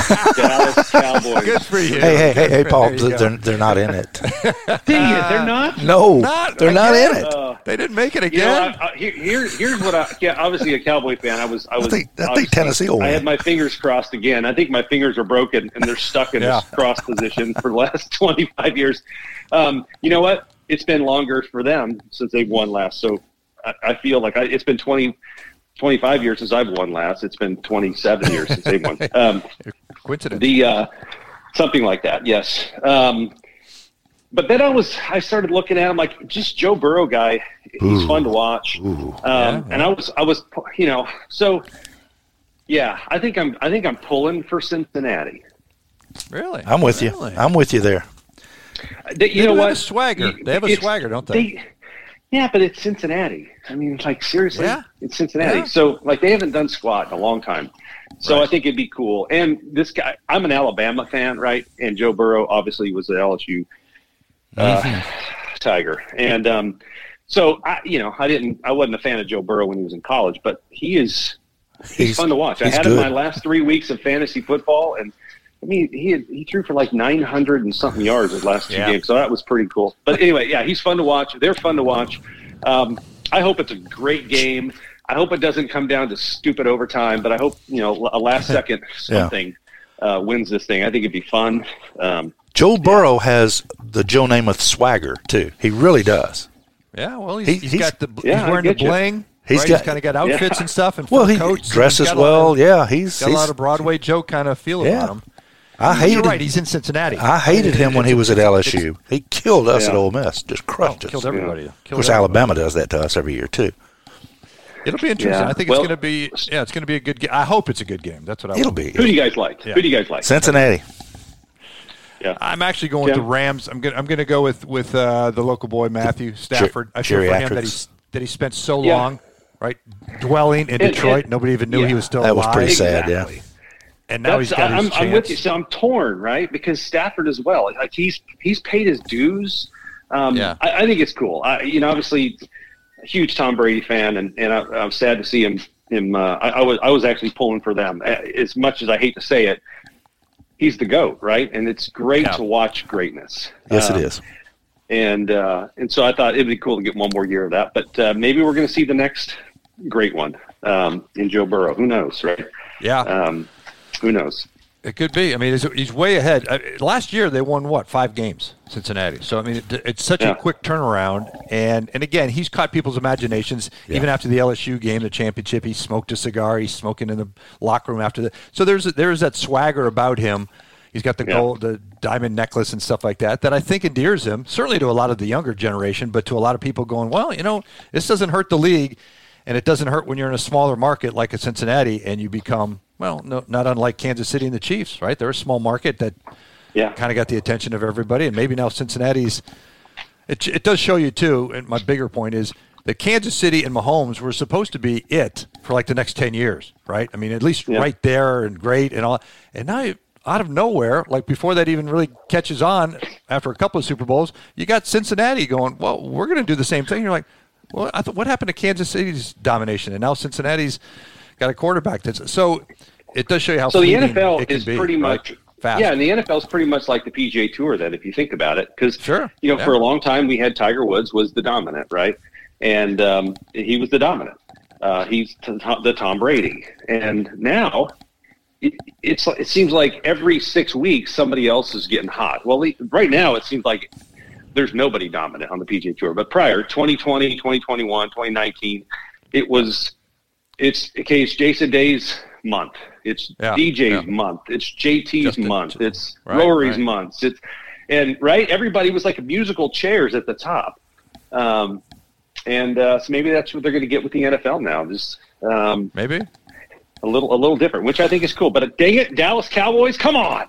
Dallas Cowboys. Good for you. Hey, hey, hey, hey, Paul. They're they're, they're not in it. Dang it, they're not. No, Not they're not in again. it. Uh, They didn't make it You know, again. I, I, here, here, here's what I. Yeah, obviously a Cowboy fan. I was. I was. I think, I think obviously- Tennessee will I win. had my fingers crossed again. I think my fingers are broken and they're stuck in Yeah. this cross position for the last twenty-five years. Um, you know what? It's been longer for them since they've won last. So I, I feel like I, it's been twenty, twenty-five years since I've won last. It's been twenty-seven years since they've won. Um, Coincidence. the uh, something like that. Yes. Um, but then I was, I started looking at him like just Joe Burrow guy. He's Ooh. fun to watch. Ooh. Um, Yeah, and I was, I was, you know, so yeah, I think I'm, I think I'm pulling for Cincinnati. Really? I'm with Really? you. I'm with you there. They, you They know do have what? a swagger. They have a It's- swagger, don't they? Yeah, but it's Cincinnati. I mean, like seriously, Yeah. it's Cincinnati. Yeah. So like they haven't done squat in a long time. So Right. I think it'd be cool. And this guy, I'm an Alabama fan, right? And Joe Burrow obviously was the L S U uh, Mm-hmm. Tiger. And um, so I, you know, I didn't, I wasn't a fan of Joe Burrow when he was in college, but he is he's, He's fun to watch. I he's had him good. my last three weeks of fantasy football, and I mean, he had, he threw for like nine hundred and something yards his last two Yeah. games, so that was pretty cool. But anyway, yeah, he's fun to watch. They're fun to watch. Um, I hope it's a great game. I hope it doesn't come down to stupid overtime, but I hope, you know, a last second something uh, wins this thing. I think it'd be fun. Um, Joe Burrow has the Joe Namath swagger too. He really does. Yeah, well, he's, He- he's he's- got the Yeah, he's I wearing the get you. bling. He's right? got- he's kind of got outfits Yeah. and stuff, and Well, fur he coats. and dresses he's got a well. lot of, Yeah, he's got a he's- lot of Broadway Joe kind of feel Yeah. about him. I hated You're right. him. He's in Cincinnati. I hated him when he was at L S U. He killed us Yeah. at Ole Miss. Just crushed us. Killed everybody. Of Killed course, everybody. Alabama does that to us every year too. It'll be interesting. Yeah. I think Well- it's going to be. Yeah, it's going to be a good game. I hope it's a good game. That's what I. It'll want. be. who do you guys like? Yeah. Who do you guys like? Cincinnati. Yeah. I'm actually going with Tim? the Rams. I'm going. I'm going to go with with uh, the local boy Matthew Stafford. I feel for him that he geriatrics. that he spent so Yeah. long, right, dwelling in And- Detroit. and- Nobody even knew yeah. he was still That was alive. pretty sad, Exactly. yeah. And now That's- he's got his I'm, chance. I'm with you. So I'm torn, right? Because Stafford as well. Like he's he's paid his dues. Um, Yeah. I, I think it's cool. I, you know, obviously, a huge Tom Brady fan, and, and I, I'm sad to see him. Him. Uh, I, I was I was actually pulling for them. As much as I hate to say it, he's the GOAT, right? And it's great Yeah. to watch greatness. Yes, Um, it is. And uh, and so I thought it'd be cool to get one more year of that. But uh, maybe we're going to see the next great one um, in Joe Burrow. Who knows, right? Yeah, Um, who knows? it could be. I mean, he's, he's way ahead. Uh, last year they won what five games, Cincinnati. So I mean, it, it's such Yeah. a quick turnaround. And and again, he's caught people's imaginations. Yeah. Even after the L S U game, the championship, he smoked a cigar. He's smoking in the locker room after the. So there's there's that swagger about him. He's got the Yeah. gold, the diamond necklace and stuff like that, that I think endears him, certainly to a lot of the younger generation, but to a lot of people going, well, you know, this doesn't hurt the league, and it doesn't hurt when you're in a smaller market like a Cincinnati, and you become, well, no, not unlike Kansas City and the Chiefs, right? They're a small market that Yeah. kind of got the attention of everybody, and maybe now Cincinnati's. It, it does show you too, and my bigger point is that Kansas City and Mahomes were supposed to be it for like the next ten years, right? I mean, at least Yeah. right there and great and all. And now, you, out of nowhere, like before that even really catches on, after a couple of Super Bowls, you got Cincinnati going, well, we're going to do the same thing. You're like, well, I thought, what happened to Kansas City's domination? And now Cincinnati's got a quarterback that's so. It does show you how. So the fleeting N F L it can is be, pretty right? much Fast. Yeah, and the N F L is pretty much like the P G A Tour then, if you think about it, because Sure. you know Yeah. for a long time we had Tiger Woods was the dominant, right? And um, he was the dominant. Uh, he's t- the Tom Brady, and now it, it's it seems like every six weeks somebody else is getting hot. Well, right now it seems like there's nobody dominant on the P G A Tour, but prior twenty twenty, twenty twenty-one, twenty nineteen, it was it's okay. It's Jason Day's month. It's Yeah, D J's yeah. month. It's J T's Just a- month. It's right, Rory's right. month. It's and right. Everybody was like musical chairs at the top. Um, and uh, so maybe that's what they're going to get with the N F L now. Just um, maybe a little a little different, which I think is cool. But uh, dang it, Dallas Cowboys, come on!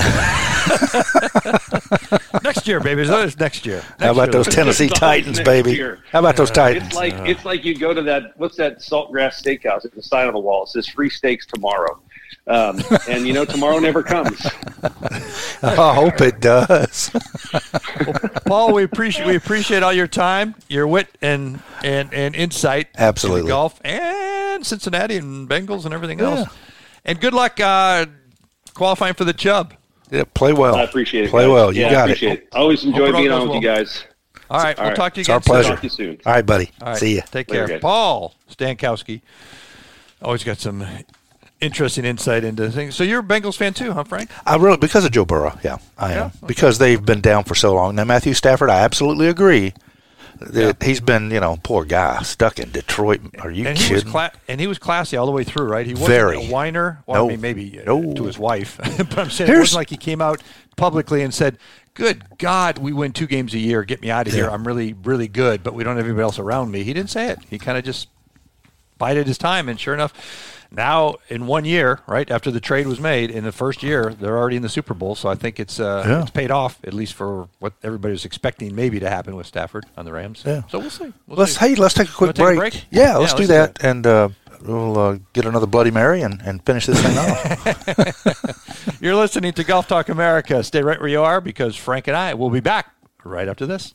Next year, baby. It's next year. Next How about year, those Tennessee Titans, baby? Year. How about those Titans? It's like it's like you go to that what's that Saltgrass Steakhouse at the sign on the wall. It says free steaks tomorrow, um, and you know tomorrow never comes. I hope it does. Well, Paul, we appreciate we appreciate all your time, your wit, and and, and insight. Absolutely, into golf and Cincinnati and Bengals and everything yeah. else. And good luck uh, qualifying for the Chubb. Yeah, play well. I appreciate it. Play guys. well. You yeah, got I appreciate it. it. I always enjoy Hope it all being goes on with well. you guys. All right, All we'll right. talk to you It's again. our pleasure. Talk to you soon. All right, buddy. All right, See you. Take Later, care. guys. Paul Stankowski. Always got some interesting insight into things. So you're a Bengals fan too, huh, Frank? I really because of Joe Burrow. Yeah, I am Yeah, okay. because they've been down for so long. Now Matthew Stafford, I absolutely agree that Yeah. he's been, you know, poor guy stuck in Detroit. Are you And he was kidding? cla- and he was classy all the way through, right? He wasn't Very. a whiner. Well, No. I mean, maybe uh, No. to his wife, but I'm saying it Here's- wasn't like he came out publicly and said, "Good God, we win two games a year. Get me out of here. Yeah. I'm really, really good, but we don't have anybody else around me." He didn't say it. He kind of just bided his time, and sure enough, now in one year, right after the trade was made, in the first year, they're already in the Super Bowl. So I think it's uh, Yeah. it's paid off, at least for what everybody was expecting maybe to happen with Stafford on the Rams. Yeah. So we'll see. We'll Let's see. hey, let's take a quick You wanna break. take a break? Yeah, let's Yeah, do let's that, and uh, we'll uh, get another Bloody Mary and, and finish this thing off. You're listening to Golf Talk America. Stay right where you are because Frank and I will be back right after this.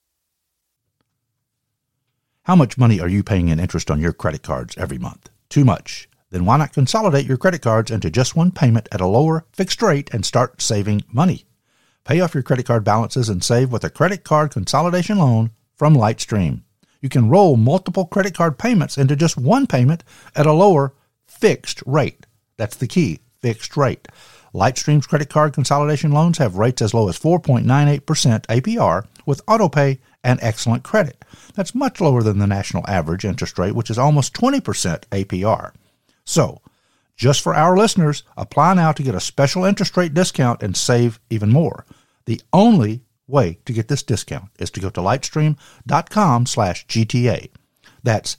How much money are you paying in interest on your credit cards every month? Too much. Then why not consolidate your credit cards into just one payment at a lower fixed rate and start saving money? Pay off your credit card balances and save with a credit card consolidation loan from Lightstream. You can roll multiple credit card payments into just one payment at a lower fixed rate. That's the key, fixed rate. Lightstream's credit card consolidation loans have rates as low as four point nine eight percent A P R with autopay and excellent credit. That's much lower than the national average interest rate, which is almost twenty percent A P R. So, just for our listeners, apply now to get a special interest rate discount and save even more. The only way to get this discount is to go to lightstream.com slash GTA. That's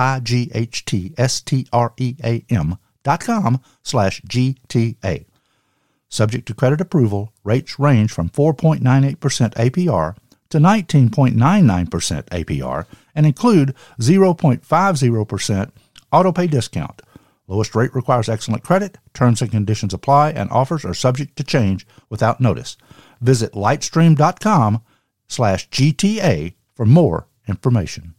L-I-G-H-T-S-T-R-E-A-M dot com slash G-T-A. Subject to credit approval, rates range from four point nine eight percent A P R to nineteen point nine nine percent A P R and include zero point five zero percent autopay discount. Lowest rate requires excellent credit. Terms and conditions apply, and offers are subject to change without notice. Visit lightstream.com slash GTA for more information.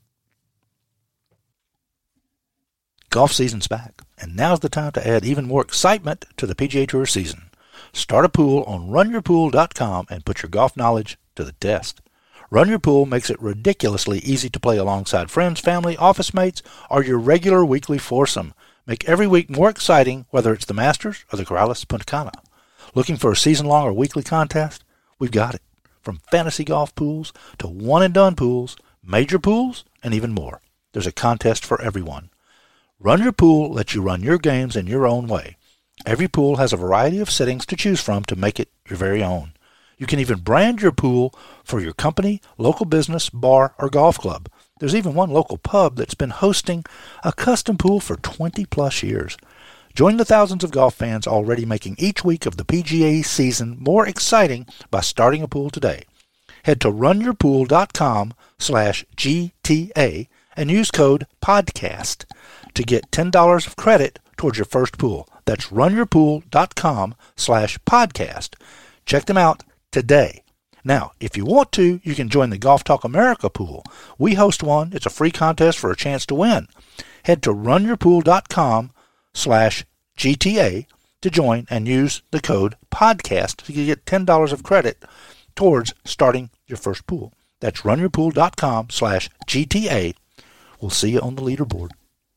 Golf season's back, and now's the time to add even more excitement to the P G A Tour season. Start a pool on run your pool dot com and put your golf knowledge to the test. Run Your Pool makes it ridiculously easy to play alongside friends, family, office mates, or your regular weekly foursome. Make every week more exciting, whether it's the Masters or the Corales Punta Cana. Looking for a season-long or weekly contest? We've got it. From fantasy golf pools to one-and-done pools, major pools, and even more. There's a contest for everyone. Run Your Pool lets you run your games in your own way. Every pool has a variety of settings to choose from to make it your very own. You can even brand your pool for your company, local business, bar, or golf club. There's even one local pub that's been hosting a custom pool for twenty plus years. Join the thousands of golf fans already making each week of the P G A season more exciting by starting a pool today. Head to run your pool dot com slash G T A and use code PODCAST to get ten dollars of credit towards your first pool. That's run your pool dot com slash podcast. Check them out today. Now, if you want to, you can join the Golf Talk America pool. We host one. It's a free contest for a chance to win. Head to run your pool dot com slash G T A to join and use the code podcast to get ten dollars of credit towards starting your first pool. That's run your pool dot com slash G T A. We'll see you on the leaderboard.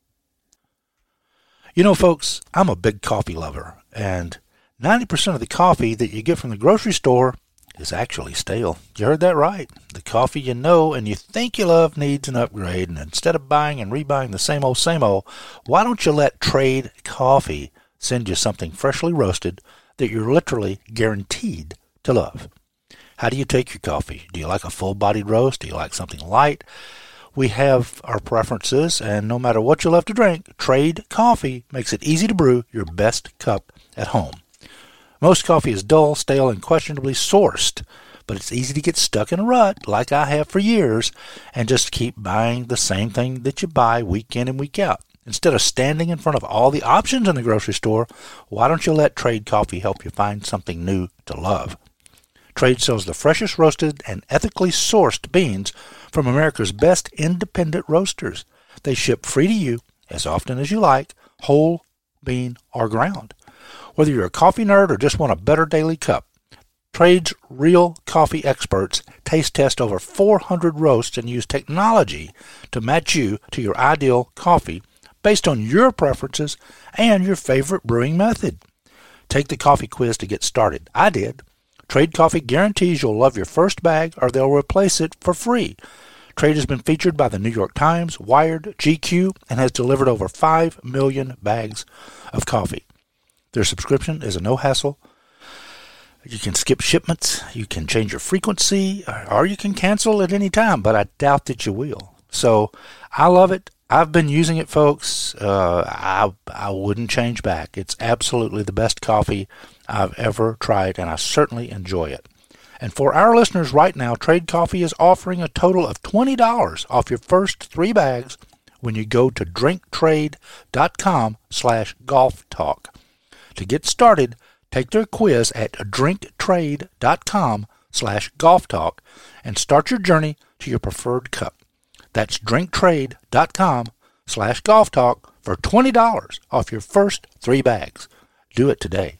You know, folks, I'm a big coffee lover, and ninety percent of the coffee that you get from the grocery store is actually stale. You heard that right. The coffee you know and you think you love needs an upgrade, and instead of buying and rebuying the same old, same old, why don't you let Trade Coffee send you something freshly roasted that you're literally guaranteed to love? How do you take your coffee? Do you like a full-bodied roast? Do you like something light? We have our preferences, and no matter what you love to drink, Trade Coffee makes it easy to brew your best cup at home. Most coffee is dull, stale, and questionably sourced, but it's easy to get stuck in a rut, like I have for years, and just keep buying the same thing that you buy week in and week out. Instead of standing in front of all the options in the grocery store, why don't you let Trade Coffee help you find something new to love? Trade sells the freshest roasted and ethically sourced beans from America's best independent roasters. They ship free to you as often as you like, whole, bean, or ground. Whether you're a coffee nerd or just want a better daily cup, Trade's real coffee experts taste test over four hundred roasts and use technology to match you to your ideal coffee based on your preferences and your favorite brewing method. Take the coffee quiz to get started. I did. Trade Coffee guarantees you'll love your first bag or they'll replace it for free. Trade has been featured by the New York Times, Wired, G Q, and has delivered over five million bags of coffee. Their subscription is a no-hassle. You can skip shipments, you can change your frequency, or you can cancel at any time, but I doubt that you will. So I love it. I've been using it, folks. Uh, I I wouldn't change back. It's absolutely the best coffee I've ever tried, and I certainly enjoy it. And for our listeners right now, Trade Coffee is offering a total of twenty dollars off your first three bags when you go to drinktrade.com slash golf talk. To get started, take their quiz at drinktrade.com slash golf talk and start your journey to your preferred cup. That's drinktrade.com slash golf talk for twenty dollars off your first three bags. Do it today.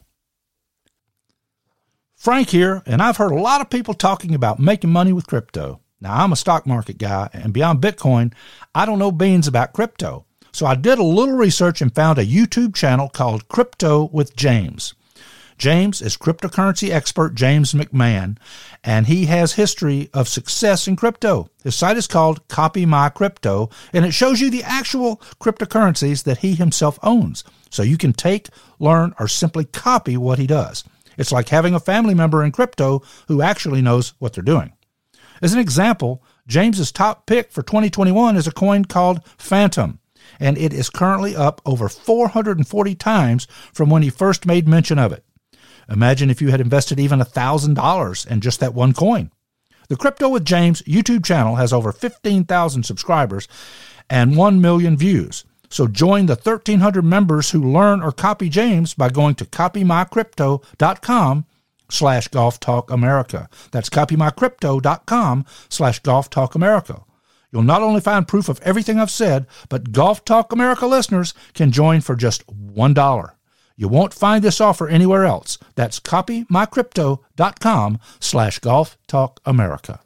Frank here, and I've heard a lot of people talking about making money with crypto. Now, I'm a stock market guy, and beyond Bitcoin, I don't know beans about crypto. So I did a little research and found a YouTube channel called Crypto with James. James is cryptocurrency expert James McMahon, and he has history of success in crypto. His site is called Copy My Crypto, and it shows you the actual cryptocurrencies that he himself owns. So you can take, learn, or simply copy what he does. It's like having a family member in crypto who actually knows what they're doing. As an example, James's top pick for twenty twenty-one is a coin called Phantom, and it is currently up over four hundred forty times from when he first made mention of it. Imagine if you had invested even one thousand dollars in just that one coin. The Crypto with James YouTube channel has over fifteen thousand subscribers and one million views. So join the thirteen hundred members who learn or copy James by going to copymycrypto.com slash Golf Talk America. That's copymycrypto.com slash Golf Talk America. You'll not only find proof of everything I've said, but Golf Talk America listeners can join for just one dollar. You won't find this offer anywhere else. That's copymycrypto.com slash Golf Talk America.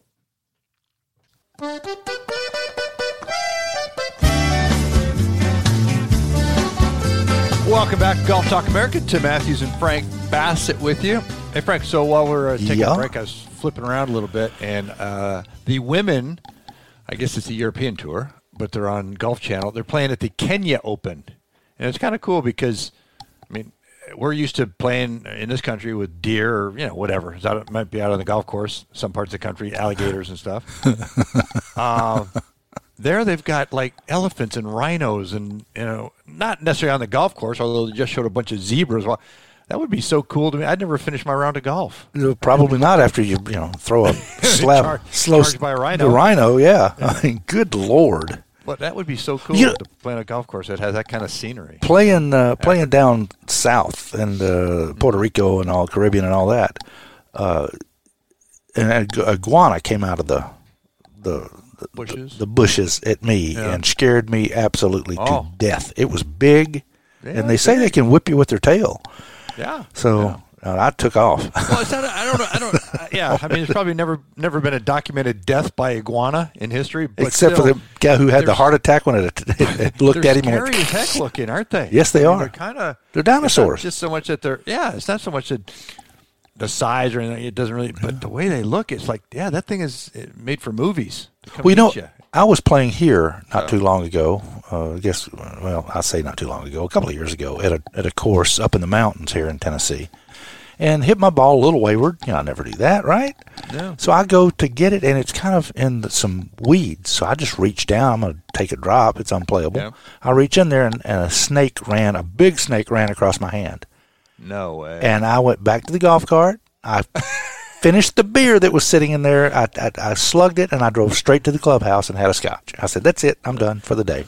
Welcome back to Golf Talk America. Tim Matthews and Frank Bassett with you. Hey, Frank, so while we're uh, taking yeah. a break, I was flipping around a little bit, and uh, the women, I guess it's the European Tour, but they're on Golf Channel. They're playing at the Kenya Open, and it's kind of cool because, I mean, we're used to playing in this country with deer or, you know, whatever. It might be out on the golf course, some parts of the country, alligators and stuff. uh, there they've got, like, elephants and rhinos and, you know, not necessarily on the golf course, although they just showed a bunch of zebras. Well, that would be so cool to me. I'd never finish my round of golf. Probably not after you, you know, throw a slab, Char- slow charged by a rhino. The rhino, yeah. yeah. I mean, good Lord. But that would be so cool you know, to play on a golf course that has that kind of scenery. Playing uh, playing down south and uh, Puerto Rico and all Caribbean and all that, uh, and a iguana came out of the the the bushes, the, the bushes at me yeah. and scared me absolutely oh. to death. It was big, yeah, and they say big. They can whip you with their tail. Yeah. So. Yeah. Uh, I took off. Well, it's not. A, I don't know. I don't. Uh, yeah, I mean, there's probably never, never been a documented death by iguana in history, but except still, for the guy who had the heart attack when it, it, it looked at him. They're and scary as heck looking, aren't they? Yes, they I mean, are. They're kind of. They're dinosaurs. Just so much that they're. Yeah, it's not so much that the size or anything. It doesn't really. But the way they look, it's like, yeah, that thing is made for movies. Well, you know, you. I was playing here not oh. too long ago. Uh, I guess. Well, I say not too long ago. A couple of years ago at a at a course up in the mountains here in Tennessee. and hit my ball a little wayward. You know, I never do that, right? No. So I go to get it, and it's kind of in the, some weeds. So I just reach down. I'm going to take a drop. It's unplayable. Yeah. I reach in there, and, and a snake ran, a big snake ran across my hand. No way. And I went back to the golf cart. I finished the beer that was sitting in there. I, I, I slugged it, and I drove straight to the clubhouse and had a scotch. I said, that's it. I'm done for the day.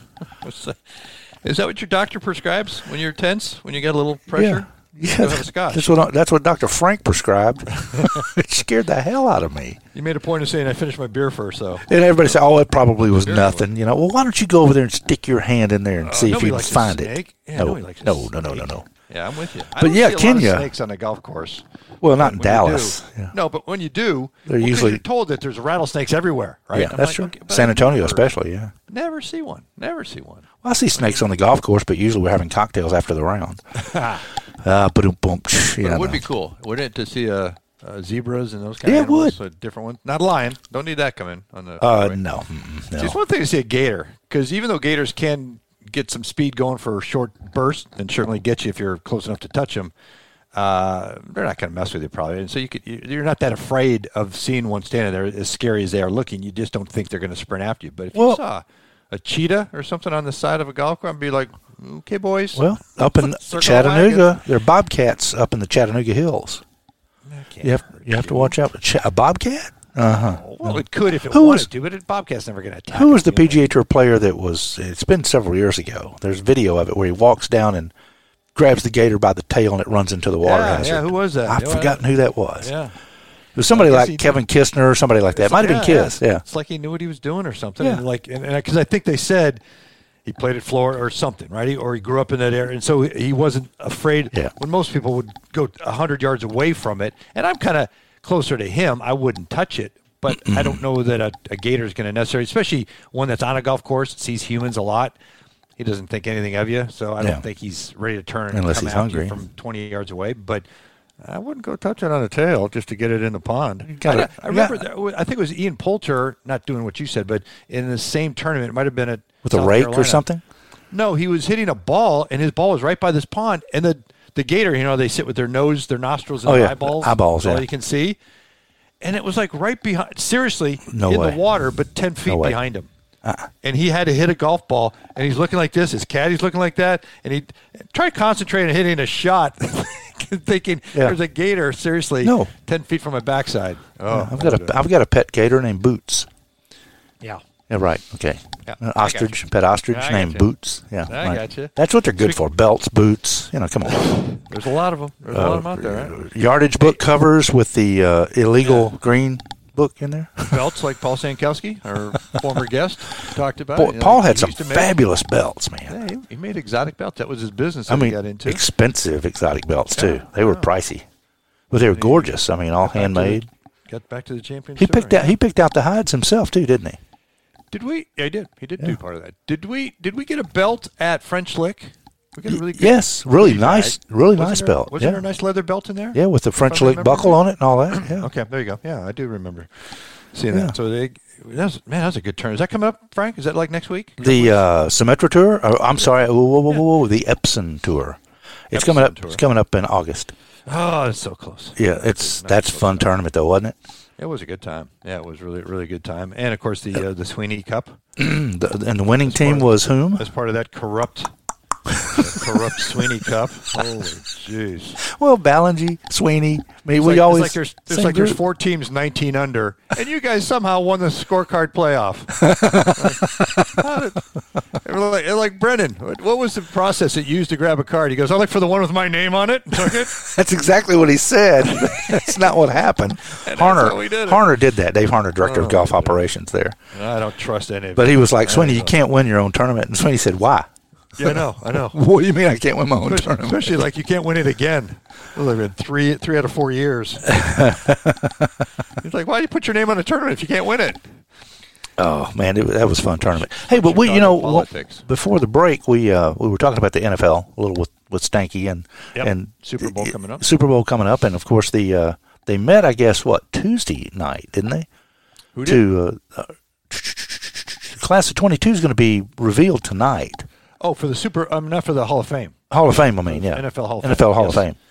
Is that what your doctor prescribes when you're tense, when you get a little pressure? Yeah, Go have a scotch. that's what that's what Doctor Frank prescribed. It scared the hell out of me. You made a point of saying I finished my beer first, though. And everybody said, "Oh, it probably was Beer nothing." You know, well, why don't you go over there and stick your hand in there and Uh, see if nobody you can likes a find it? snake. Yeah, no, nobody likes a no, no, no, snake. no, no. Yeah, I'm with you. I But don't yeah, see a Kenya- lot of snakes on a golf course. Well, not in When you Dallas. do- Yeah, No, but when you do, They're well, 'cause usually- you're told that there's rattlesnakes everywhere, right? yeah, I'm that's like, true. okay, but San I Antonio, never- especially. Yeah. Never see one. Never see one. Well, I see snakes on the golf course, but usually we're having cocktails after the round. uh, boom, boom. But Yeah, it would no. be cool, wouldn't it, to see uh, uh, zebras and those kind Yeah, of it would. animals? A different one. Not a lion. Don't need that coming on the Uh, fairway. no, mm-mm, See, no. it's one thing to see a gator, because even though gators can get some speed going for a short burst and certainly get you if you're close enough to touch them, uh, they're not going to mess with you probably. And so you could, you- you're not that afraid of seeing one standing there, as scary as they are looking. You just don't think they're going to sprint after you. But if Well- you saw a cheetah or something on the side of a golf cart, I'd be like, okay, boys. Well, up in Circle Chattanooga, there are bobcats up in the Chattanooga hills. wagon. You have you have to watch out. Ch- A bobcat? Uh huh. Well, it could if it Who wanted was- to, but a bobcat's never going to attack. Who was the it, you know? P G A Tour player that was? It's been several years ago. There's video of it where he walks down and grabs the gator by the tail and it runs into the water Yeah, hazard. yeah, who was that? I've Yeah, forgotten who that was. Yeah. It was somebody I guess like he Kevin Kistner or somebody like that. It might have been Yeah, Kiss. Yeah. It's like he knew what he was doing or something. Yeah. And like, and because I think they said he played at Florida or something, right? He, or he grew up in that area, and so he wasn't afraid. Yeah. When most people would go a hundred yards away from it, and I'm kind of closer to him, I wouldn't touch it. But I don't know that a, a gator is going to necessarily, especially one that's on a golf course, sees humans a lot. He doesn't think anything of you, so I Yeah. don't think he's ready to turn and Unless come he's after you hungry. from twenty yards away. But I wouldn't go touch it on the tail just to get it in the pond. gotta- I, I remember, yeah. that, I think it was Ian Poulter, not doing what you said, but in the same tournament, it might have been at With a South rake Carolina. or something? No, he was hitting a ball, and his ball was right by this pond. And the, the gator, you know, they sit with their nose, their nostrils, and Oh, their yeah. eyeballs. Eyeballs, That's all yeah. you can see. And it was like right behind, seriously, No in way. the water, but ten feet No way. behind him. Uh-uh. And he had to hit a golf ball, and he's looking like this. His caddy's looking like that, and he tried to concentrate on hitting a shot, thinking Yeah. there's a gator, seriously, No. ten feet from my backside. Oh, I've got a I've got a pet gator named Boots. yeah. Yeah, right. Okay. Yeah, An I ostrich, pet ostrich I got named you. Boots. Yeah, I right. got you. That's what they're good Speak- for. Belts, boots. You know, come on. There's a lot of them. There's a lot of them out there, right? Yardage book covers with the uh, illegal green book in there. Belts like Paul Sankowski, our former guest, talked about. Boy, You know, Paul he had some used to make- fabulous belts, man. Yeah, he, he made exotic belts. That was his business I that mean, he got into. expensive exotic belts too. Yeah, They were yeah. pricey, but they were gorgeous. I mean, all Got back to the- handmade. Got back to the champion. He story. picked out he picked out the hides himself too, didn't he? Did we? Yeah, he did. He did do part of that. Did we? Did we get a belt at French Lick? We got a really good Yes, really goodie nice, bag. really Wasn't nice there- belt. Wasn't Yeah, there a nice leather belt in there? yeah, with the French I Lick remember buckle right. on it and all that. Yeah. Okay, there you go. Yeah, I do remember seeing Yeah. that. So they, that's, man, that's a good turn. Is that coming up, Frank? Is that like next week? The uh, Symetra Tour. Oh, I'm sorry. Whoa, whoa, whoa, whoa, whoa, the Epson Tour. It's Epson coming up. Tour. It's coming up in August. Oh, it's so close. Yeah, it's Nice. that's a fun tournament though, wasn't it? It was a good time. Yeah, it was really, really good time. And of course, the uh, the Sweeney Cup The, and the winning That's team part of- was whom? as part of that corrupt, that corrupt Sweeney Cup. Holy jeez! Well, Ballingy, Sweeney. I mean, It's we like, always it's like there's there's same like there's group. four teams, nineteen under, and you guys somehow won the scorecard playoff. like, how did, they were like, they're like Brennan, what, what was the process that you used to grab a card? He goes, I look for the one with my name on it. And took it. That's exactly what he said. That's not what happened. And that's Harner, how we did it. Harner did that. Dave Harner, director Oh, of golf yeah. operations there. I don't trust any of But it. he was like, Sweeney, you know. can't win your own tournament. And Sweeney said, why? Yeah, I know, I know. What do you mean I can't win my own Especially, tournament? especially like you can't win it again. Well, they've been three three out of four years. He's like, why do you put your name on a tournament if you can't win it? Oh man, it, that was a fun tournament. Hey, but we, you know, Talking politics. before the break, we uh, we were talking about the N F L a little with, with Stanky and Yep. and Super Bowl coming up. Super Bowl coming up, and of course the uh, they met, I guess, what Tuesday night, didn't they? Who did? To uh, uh, the class of twenty-two is going to be revealed tonight. Oh, for the Super, um, not for the Hall of Fame. Hall of Fame, I mean, yeah, N F L Hall of Fame, N F L Hall of yes. Fame.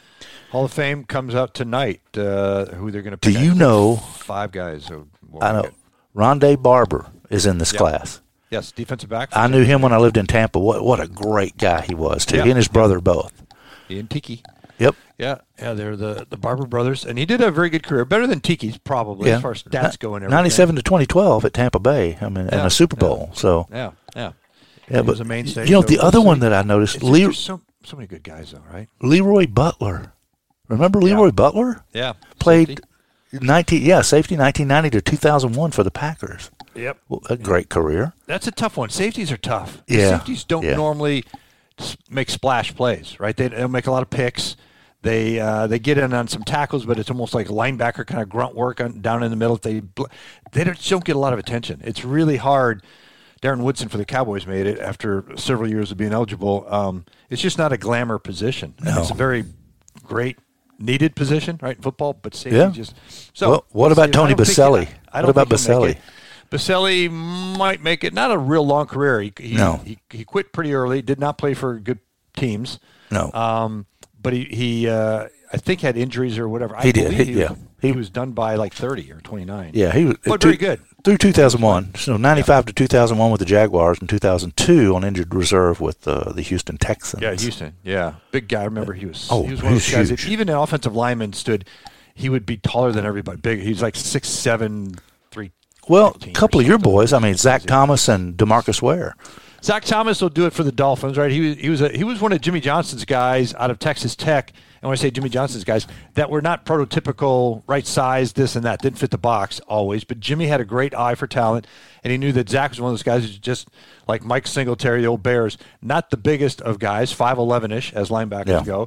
Hall of Fame comes out tonight. Uh, who they're going to pick? Do you know? Five guys. Or I know. Rondé Barber is in this yep. class. Yes, defensive back. I knew him when I lived in Tampa. What what a great guy he was, too. Yep. He and his brother yep. both. He and Tiki. Yep. Yeah, yeah, they're the, the Barber brothers. And he did have a very good career. Better than Tiki's, probably, yeah. as far as stats go and everything. ninety-seven to twenty twelve at Tampa Bay, I mean, yeah. in a Super Bowl. Yeah. So Yeah, yeah. Yeah, he but, was a mainstay. you know, so the other one that I noticed, Le- so, so many good guys, though, right? Leroy Butler. Remember Leroy yeah. Butler? Yeah. Played nineteen yeah, safety nineteen ninety to two thousand one for the Packers. Yep. Well, a great yeah. career. That's a tough one. Safeties are tough. Yeah. Safeties don't yeah. normally make splash plays, right? They don't make a lot of picks. They uh, they get in on some tackles, but it's almost like linebacker kind of grunt work on, down in the middle. They they don't, don't get a lot of attention. It's really hard. Darren Woodson for the Cowboys made it after several years of being eligible. Um, it's just not a glamour position. No. It's a very great, needed position, right, in football, but safety yeah. just – so well, what about Tony Baselli? He, I, I what about Baselli? Baselli might make it. Not a real long career. He, he, no. he, he quit pretty early, did not play for good teams. No. Um, but he, he uh, I think, had injuries or whatever. I he did. He, he, yeah. He, he was done by like thirty or twenty-nine. Yeah, he was. But two, very good. Through two thousand one. So ninety-five yeah. to two thousand one with the Jaguars and two thousand two on injured reserve with uh, the Houston Texans. Yeah, Houston. Yeah. Big guy. I remember he was, oh, he was one of those guys huge. that even an offensive lineman stood, he would be taller than everybody. Big. He's like six seven, three. Well, a couple of your boys. I mean, Zach Thomas and DeMarcus Ware. Zach Thomas will do it for the Dolphins, right? He was he was a, he was one of Jimmy Johnson's guys out of Texas Tech. And when I say Jimmy Johnson's guys, that were not prototypical, right size, this and that, didn't fit the box always. But Jimmy had a great eye for talent, and he knew that Zach was one of those guys who's just like Mike Singletary, the old Bears, not the biggest of guys, five eleven-ish as linebackers yeah. go,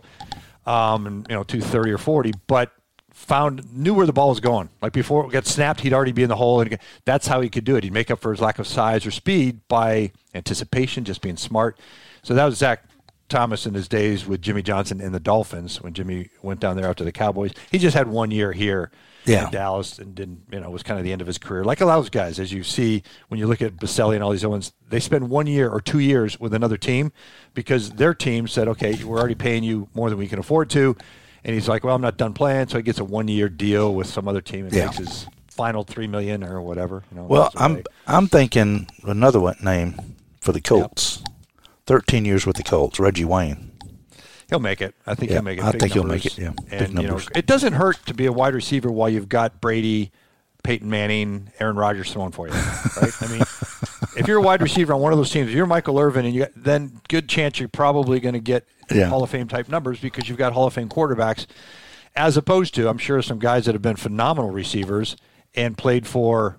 um, and you know two thirty or forty, but found knew where the ball was going. Like before it got snapped, he'd already be in the hole, and that's how he could do it. He'd make up for his lack of size or speed by anticipation, just being smart. So that was Zach Thomas in his days with Jimmy Johnson and the Dolphins when Jimmy went down there after the Cowboys. He just had one year here yeah. in Dallas and didn't, you know, it was kind of the end of his career. Like a lot of those guys, as you see when you look at Baselli and all these other ones, they spend one year or two years with another team because their team said, okay, we're already paying you more than we can afford to. And he's like, well, I'm not done playing. So he gets a one-year deal with some other team and yeah. makes his final three million dollars or whatever. You know, well, I'm I'm thinking another one name for the Colts. Yep. thirteen years with the Colts, Reggie Wayne. He'll make it. I think yeah, he'll make it. I Big think numbers. he'll make it, yeah. And, Big numbers. You know, it doesn't hurt to be a wide receiver while you've got Brady, Peyton Manning, Aaron Rodgers throwing for you, right? I mean, if you're a wide receiver on one of those teams, if you're Michael Irvin, and you got, then good chance you're probably going to get yeah. Hall of Fame type numbers because you've got Hall of Fame quarterbacks, as opposed to, I'm sure, some guys that have been phenomenal receivers and played for,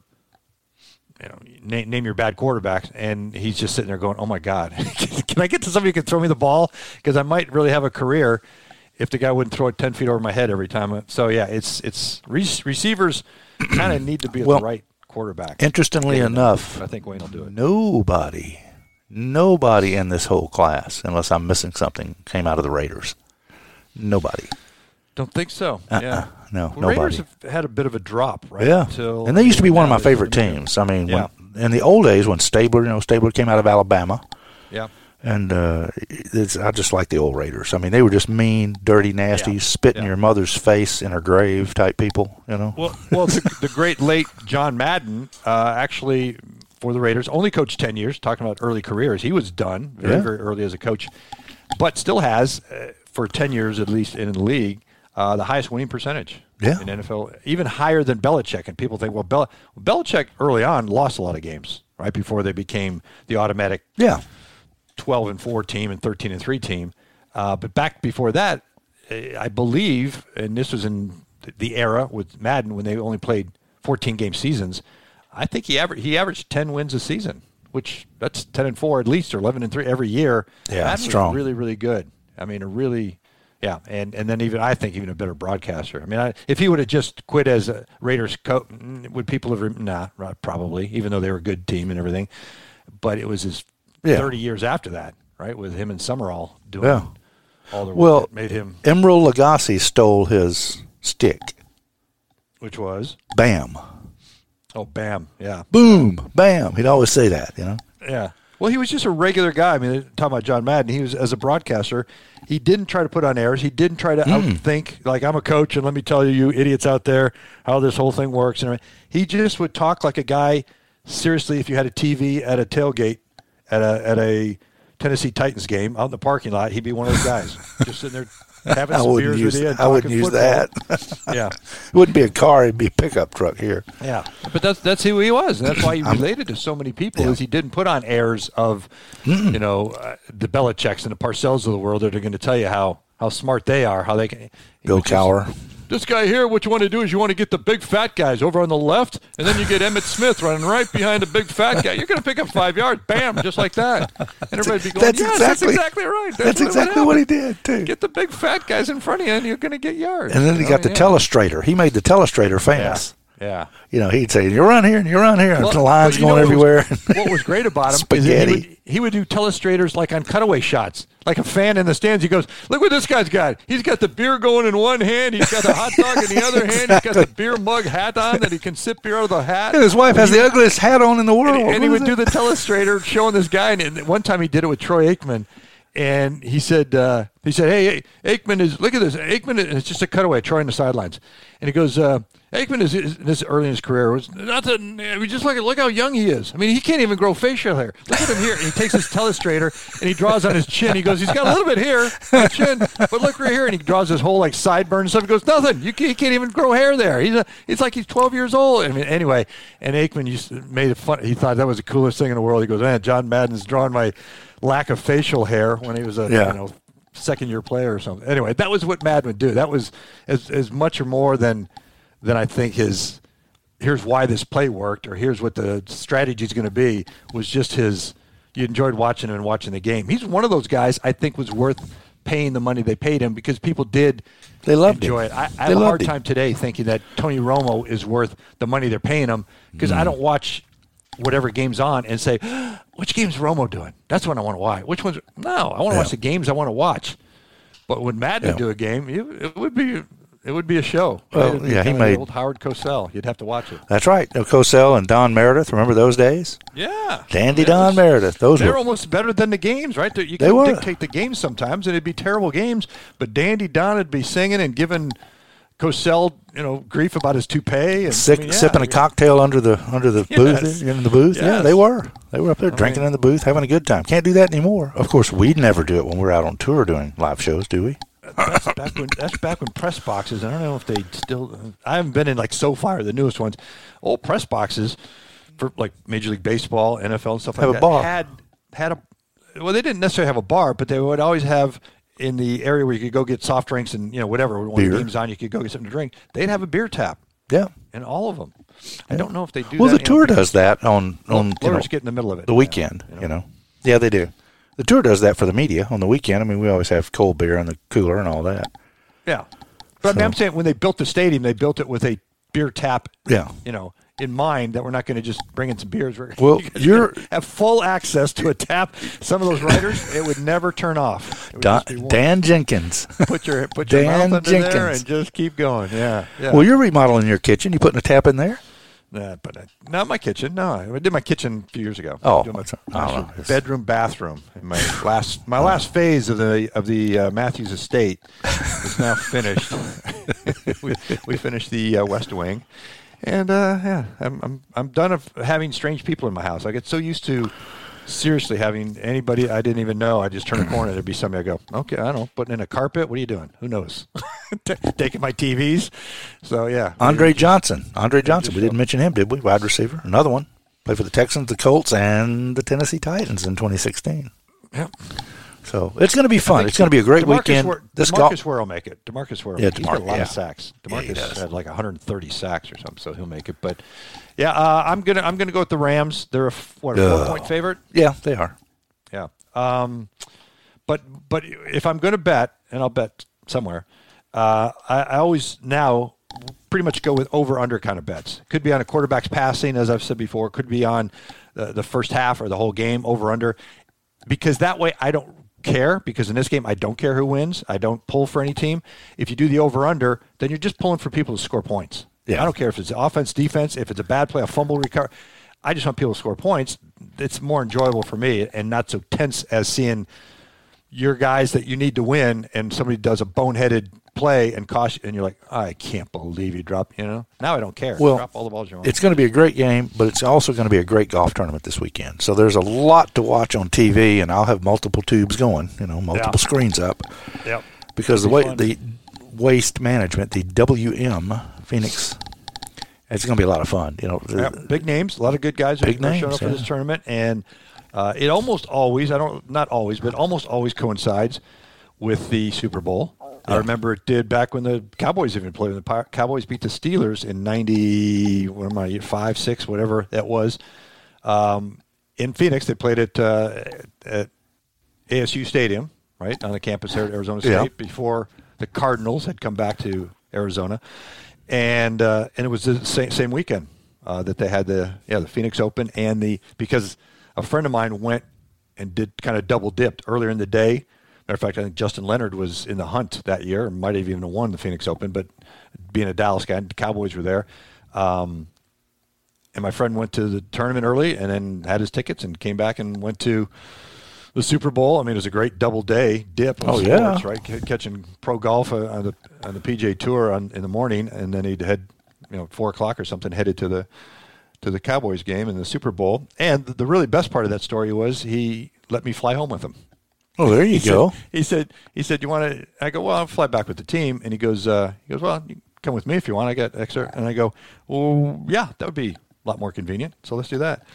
you know, name, name your bad quarterbacks, and he's just sitting there going, oh, my God, can I get to somebody who can throw me the ball? Because I might really have a career if the guy wouldn't throw it ten feet over my head every time. So, yeah, it's it's re- receivers kind of need to be well, the right quarterback. Interestingly enough, I think Wayne will do it. Nobody, nobody in this whole class, unless I'm missing something, came out of the Raiders. Nobody. Don't think so. Uh-uh. Yeah. No, well, nobody. Raiders have had a bit of a drop, right? Yeah. Until and they used to be one of my now favorite they're teams. I mean, yeah. when, in the old days when Stabler, you know, Stabler came out of Alabama. Yeah. And uh, it's, I just like the old Raiders. I mean, they were just mean, dirty, nasty, yeah. spit in yeah. your mother's face in her grave type people, you know? Well, well the, the great late John Madden uh, actually, for the Raiders, only coached ten years, talking about early careers. He was done very, yeah. very early as a coach, but still has, uh, for ten years at least in the league, uh, the highest winning percentage yeah. in N F L, even higher than Belichick. And people think, well, Bel- Belichick early on lost a lot of games, right, before they became the automatic yeah. twelve and four team and thirteen and three team. Uh, but back before that, I believe, and this was in the era with Madden when they only played fourteen game seasons, I think he averaged he averaged ten wins a season, which that's ten and four at least, or eleven and three every year. Yeah, Madden strong. was really, really good. I mean, a really, yeah, and and then even I think even a better broadcaster. I mean, I, if he would have just quit as a Raiders coach, would people have? Nah, probably, even though they were a good team and everything. But it was his yeah. thirty years after that, right, with him and Summerall doing yeah. all the work well, that made him. Emeril Lagasse stole his stick. Which was? Bam. Oh, bam, yeah. Boom, bam. He'd always say that, you know? Yeah. Well, he was just a regular guy. I mean, talking about John Madden, he was, as a broadcaster, he didn't try to put on airs. He didn't try to mm. outthink, like, I'm a coach, and let me tell you, you idiots out there, how this whole thing works. And he just would talk like a guy, seriously, if you had a T V at a tailgate at a at a Tennessee Titans game out in the parking lot, he'd be one of those guys, just sitting there having some beers use, with you and I wouldn't use football. that. Yeah. It wouldn't be a car, it'd be a pickup truck here. Yeah. But that's that's who he was. And that's why he related to so many people, yeah. is he didn't put on airs of, Mm-mm. you know, uh, the Belichicks and the Parcells of the world that are going to tell you how, how smart they are, how they can. Bill Cowher. This guy here, what you want to do is you want to get the big fat guys over on the left, and then you get Emmitt Smith running right behind the big fat guy. You're going to pick up five yards, bam, just like that. And everybody be going, that's yes, exactly, that's exactly right. That's, that's what exactly what he did, too. Get the big fat guys in front of you, and you're going to get yards. And then he got the yeah. telestrator. He made the telestrator famous. Yeah. Yeah. You know, he'd say, you run here and you run here. And well, the lines going what everywhere. Was, what was great about him is he would, he would do telestrators like on cutaway shots. Like a fan in the stands, he goes, look what this guy's got. He's got the beer going in one hand. He's got the hot dog in the other hand. He's got the beer mug hat on that he can sip beer out of the hat. And his wife has he, the ugliest hat on in the world. And, and he would it? do the telestrator showing this guy. And one time he did it with Troy Aikman. And he said, uh, he said, hey, Aikman is, look at this. Aikman, is, it's just a cutaway, Troy on the sidelines. And he goes, uh, Aikman is, is this early in his career was nothing. I mean, just look at look how young he is. I mean, he can't even grow facial hair. Look at him here. And he takes his telestrator and he draws on his chin. He goes, he's got a little bit here on his chin, but look right here. And he draws his whole like sideburn and stuff. He goes, nothing. You can't, he can't even grow hair there. He's a, it's like he's twelve years old. I mean, anyway. And Aikman used to, made it fun. He thought that was the coolest thing in the world. He goes, man, John Madden's drawing my lack of facial hair when he was a yeah. you know second year player or something. Anyway, that was what Madden would do. That was as as much or more than than I think his. Here's why this play worked, or here's what the strategy is going to be, was just his, you enjoyed watching him and watching the game. He's one of those guys I think was worth paying the money they paid him because people did they loved enjoy him. it. I, I have a hard him. time today thinking that Tony Romo is worth the money they're paying him because mm. I don't watch whatever game's on and say, which game's Romo doing? That's what I want to watch. Which one's? No, I want to yeah. watch the games I want to watch. But when Madden yeah. would do a game, it would be it would be a show. Well, yeah, he made old Howard Cosell. You'd have to watch it. That's right. Cosell and Don Meredith. Remember those days? Yeah, Dandy yeah, Don Meredith. Those they were were almost better than the games, right? You they could were. dictate the games sometimes, and it'd be terrible games. But Dandy Don would be singing and giving Cosell, you know, grief about his toupee and Sick, I mean, yeah, sipping I mean, a cocktail under the under the yes. booth in the booth. Yes. Yeah, they were. They were up there I drinking mean, in the booth, having a good time. Can't do that anymore. Of course, we'd never do it when we're out on tour doing live shows, do we? That's back when that's back when press boxes. I don't know if they still. I haven't been in like SoFi or the newest ones. Old press boxes for like Major League Baseball, N F L, and stuff have like a that. Bar. Had had a. Well, they didn't necessarily have a bar, but they would always have in the area where you could go get soft drinks and you know whatever. When beer. the game's on, you could go get something to drink. They'd have a beer tap. Yeah, in all of them. I don't know if they do. Well, that, the tour you know, does that on on you know, know, get in the middle of it. The weekend, you know? you know. Yeah, they do. The tour does that for the media on the weekend. I mean, we always have cold beer in the cooler and all that. Yeah, but so. I mean, I'm saying when they built the stadium, they built it with a beer tap. Yeah, you know, in mind that we're not going to just bring in some beers. We're, well, you're have full access to a tap. Some of those writers, it would never turn off. Don, Dan Jenkins. Put your put your Dan mouth under Jenkins. there and just keep going. Yeah, yeah. Well, you're remodeling your kitchen. You putting a tap in there? Uh, but uh, not my kitchen. No, I did my kitchen a few years ago. Oh, my, my bedroom, bathroom. In my last, my last phase of the of the uh, Matthews estate is now finished. we, we finished the uh, West Wing, and uh, yeah, I'm I'm I'm done of having strange people in my house. I get so used to seriously having anybody I didn't even know. I just turn a corner, there'd be somebody. I go, okay, I don't know, putting in a carpet. What are you doing? Who knows? Taking my T Vs. So yeah, Andre Johnson. Andre Johnson. We didn't mention him, did we? Wide receiver, another one. Played for the Texans, the Colts, and the Tennessee Titans in twenty sixteen. Yep. So it's going to be fun. It's going to be a great DeMarcus weekend. Ware, this DeMarcus Ware will make it. DeMarcus Ware. Yeah, he's got a lot yeah. of sacks. DeMarcus yeah, had like one hundred thirty sacks or something, so he'll make it. But yeah, uh, I'm gonna I'm gonna go with the Rams. They're a what a four point favorite. Yeah, they are. Yeah. Um, but but if I'm going to bet, and I'll bet somewhere, uh, I, I always now pretty much go with over-under kind of bets. Could be on a quarterback's passing, as I've said before. Could be on the, the first half or the whole game, over-under. Because that way I don't care, because in this game I don't care who wins. I don't pull for any team. If you do the over-under, then you're just pulling for people to score points. Yeah. I don't care if it's offense, defense, if it's a bad play, a fumble recovery. I just want people to score points. It's more enjoyable for me and not so tense as seeing your guys that you need to win and somebody does a boneheaded play and cost you, and you're like, I can't believe you dropped, you know. Now I don't care. Well, drop all the balls you want. It's going to be a great game, but it's also going to be a great golf tournament this weekend. So there's a lot to watch on T V, and I'll have multiple tubes going, you know, multiple yeah. screens up. Yep. Because the way fun. the Waste Management, the W M Phoenix, it's going to be a lot of fun. You know, yep. Big names, a lot of good guys big are names, showing up yeah. for this tournament, and uh, it almost always, I don't, not always, but almost always coincides with the Super Bowl. I remember it did back when the Cowboys even played. When the Cowboys beat the Steelers in ninety, what am I, five, six, whatever that was. Um, in Phoenix, they played it uh, at A S U Stadium, right, on the campus there at Arizona State, yeah. before the Cardinals had come back to Arizona. And uh, and it was the same, same weekend uh, that they had the yeah the Phoenix Open and the because a friend of mine went and did kind of double dipped earlier in the day. Matter of fact, I think Justin Leonard was in the hunt that year, might have even won the Phoenix Open, but being a Dallas guy, the Cowboys were there. Um, and my friend went to the tournament early and then had his tickets and came back and went to the Super Bowl. I mean, it was a great double day dip on oh, sports, yeah. right? C- catching pro golf uh, on the on the P G A Tour on, in the morning, and then he'd head, you know, four o'clock or something, headed to the to the Cowboys game and the Super Bowl. And the, the really best part of that story was he let me fly home with him. Oh, there you he go. Said, he said, "He said you want to?" I go, "Well, I'll fly back with the team." And he goes, uh, "He goes, well, you can come with me if you want. I got extra." And I go, "Well, yeah, that would be a lot more convenient. So let's do that."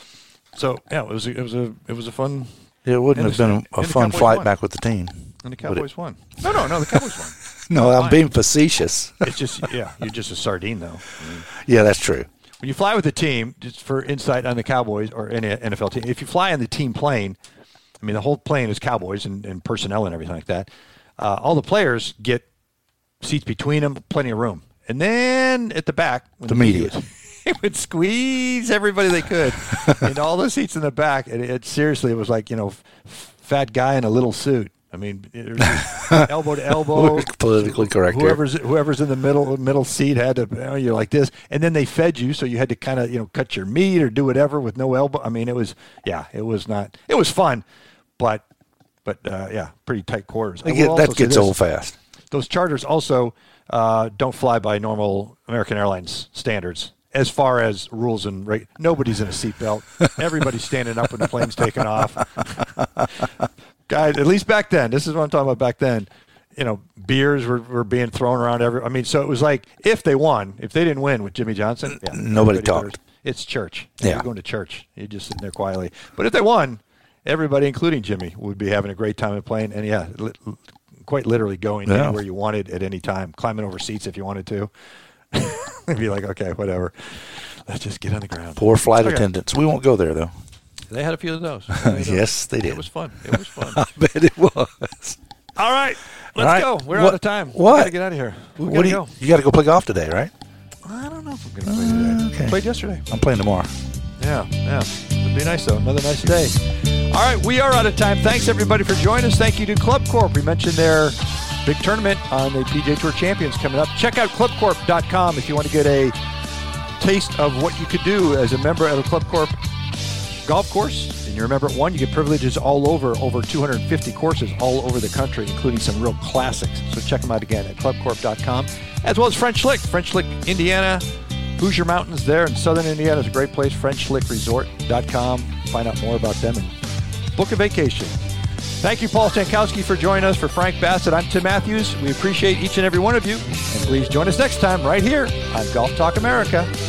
So yeah, it was a, it was a it was a fun. It wouldn't have been a, a fun flight won. back with the team. And the Cowboys won. No, no, no, the Cowboys won. No, I'm being facetious. It's just yeah, you're just a sardine though. I mean, yeah, that's true. When you fly with the team, just for insight on the Cowboys or any N F L team, if you fly on the team plane. I mean, the whole plane is Cowboys and, and personnel and everything like that. Uh, all the players get seats between them, plenty of room. And then at the back, when the, the media, would, it would squeeze everybody they could into all the seats in the back. And it, it seriously, it was like, you know, f- fat guy in a little suit. I mean, it was just elbow to elbow. Politically correct. Whoever's whoever's in the middle middle seat had to, you know, you're like this, and then they fed you, so you had to kind of, you know, cut your meat or do whatever with no elbow. I mean, it was yeah, it was not. It was fun, but but uh, yeah, pretty tight quarters. Get, that gets old fast. Those charters also uh, don't fly by normal American Airlines standards. As far as rules and rate, nobody's in a seatbelt. Everybody's standing up when the plane's taking off. Guys, at least back then, this is what I'm talking about back then, you know, beers were, were being thrown around every, I mean, so it was like, if they won, if they didn't win with Jimmy Johnson, yeah, nobody talked. It's church. Yeah. You're going to church. You're just sitting there quietly. But if they won, everybody, including Jimmy, would be having a great time and playing, and yeah, li- quite literally going yeah. anywhere you wanted at any time, climbing over seats if you wanted to. It'd be like, okay, whatever. Let's just get on the ground. Poor flight okay. attendants. We won't go there, though. They had a few of those. Yes, they did. It was fun. It was fun. I bet it was. All right. Let's All right. go. We're what, out of time. What? We got to get out of here. We what gotta do you, go. You got to go play golf today, right? I don't know if I'm going to play today. Uh, okay. Played yesterday. I'm playing tomorrow. Yeah, yeah. It'd be nice, though. Another nice day. All right. We are out of time. Thanks, everybody, for joining us. Thank you to Club Corp. We mentioned their big tournament on the P G A Tour Champions coming up. Check out club corp dot com if you want to get a taste of what you could do as a member at a Club Corp golf course. And you're a member at one, you get privileges all over, over two hundred fifty courses all over the country, including some real classics. So check them out again at club corp dot com, as well as French Lick. French Lick, Indiana, Hoosier Mountains there in southern Indiana is a great place. french lick resort dot com. Find out more about them and book a vacation. Thank you, Paul Stankowski, for joining us. For Frank Bassett, I'm Tim Matthews. We appreciate each and every one of you. And please join us next time right here on Golf Talk America.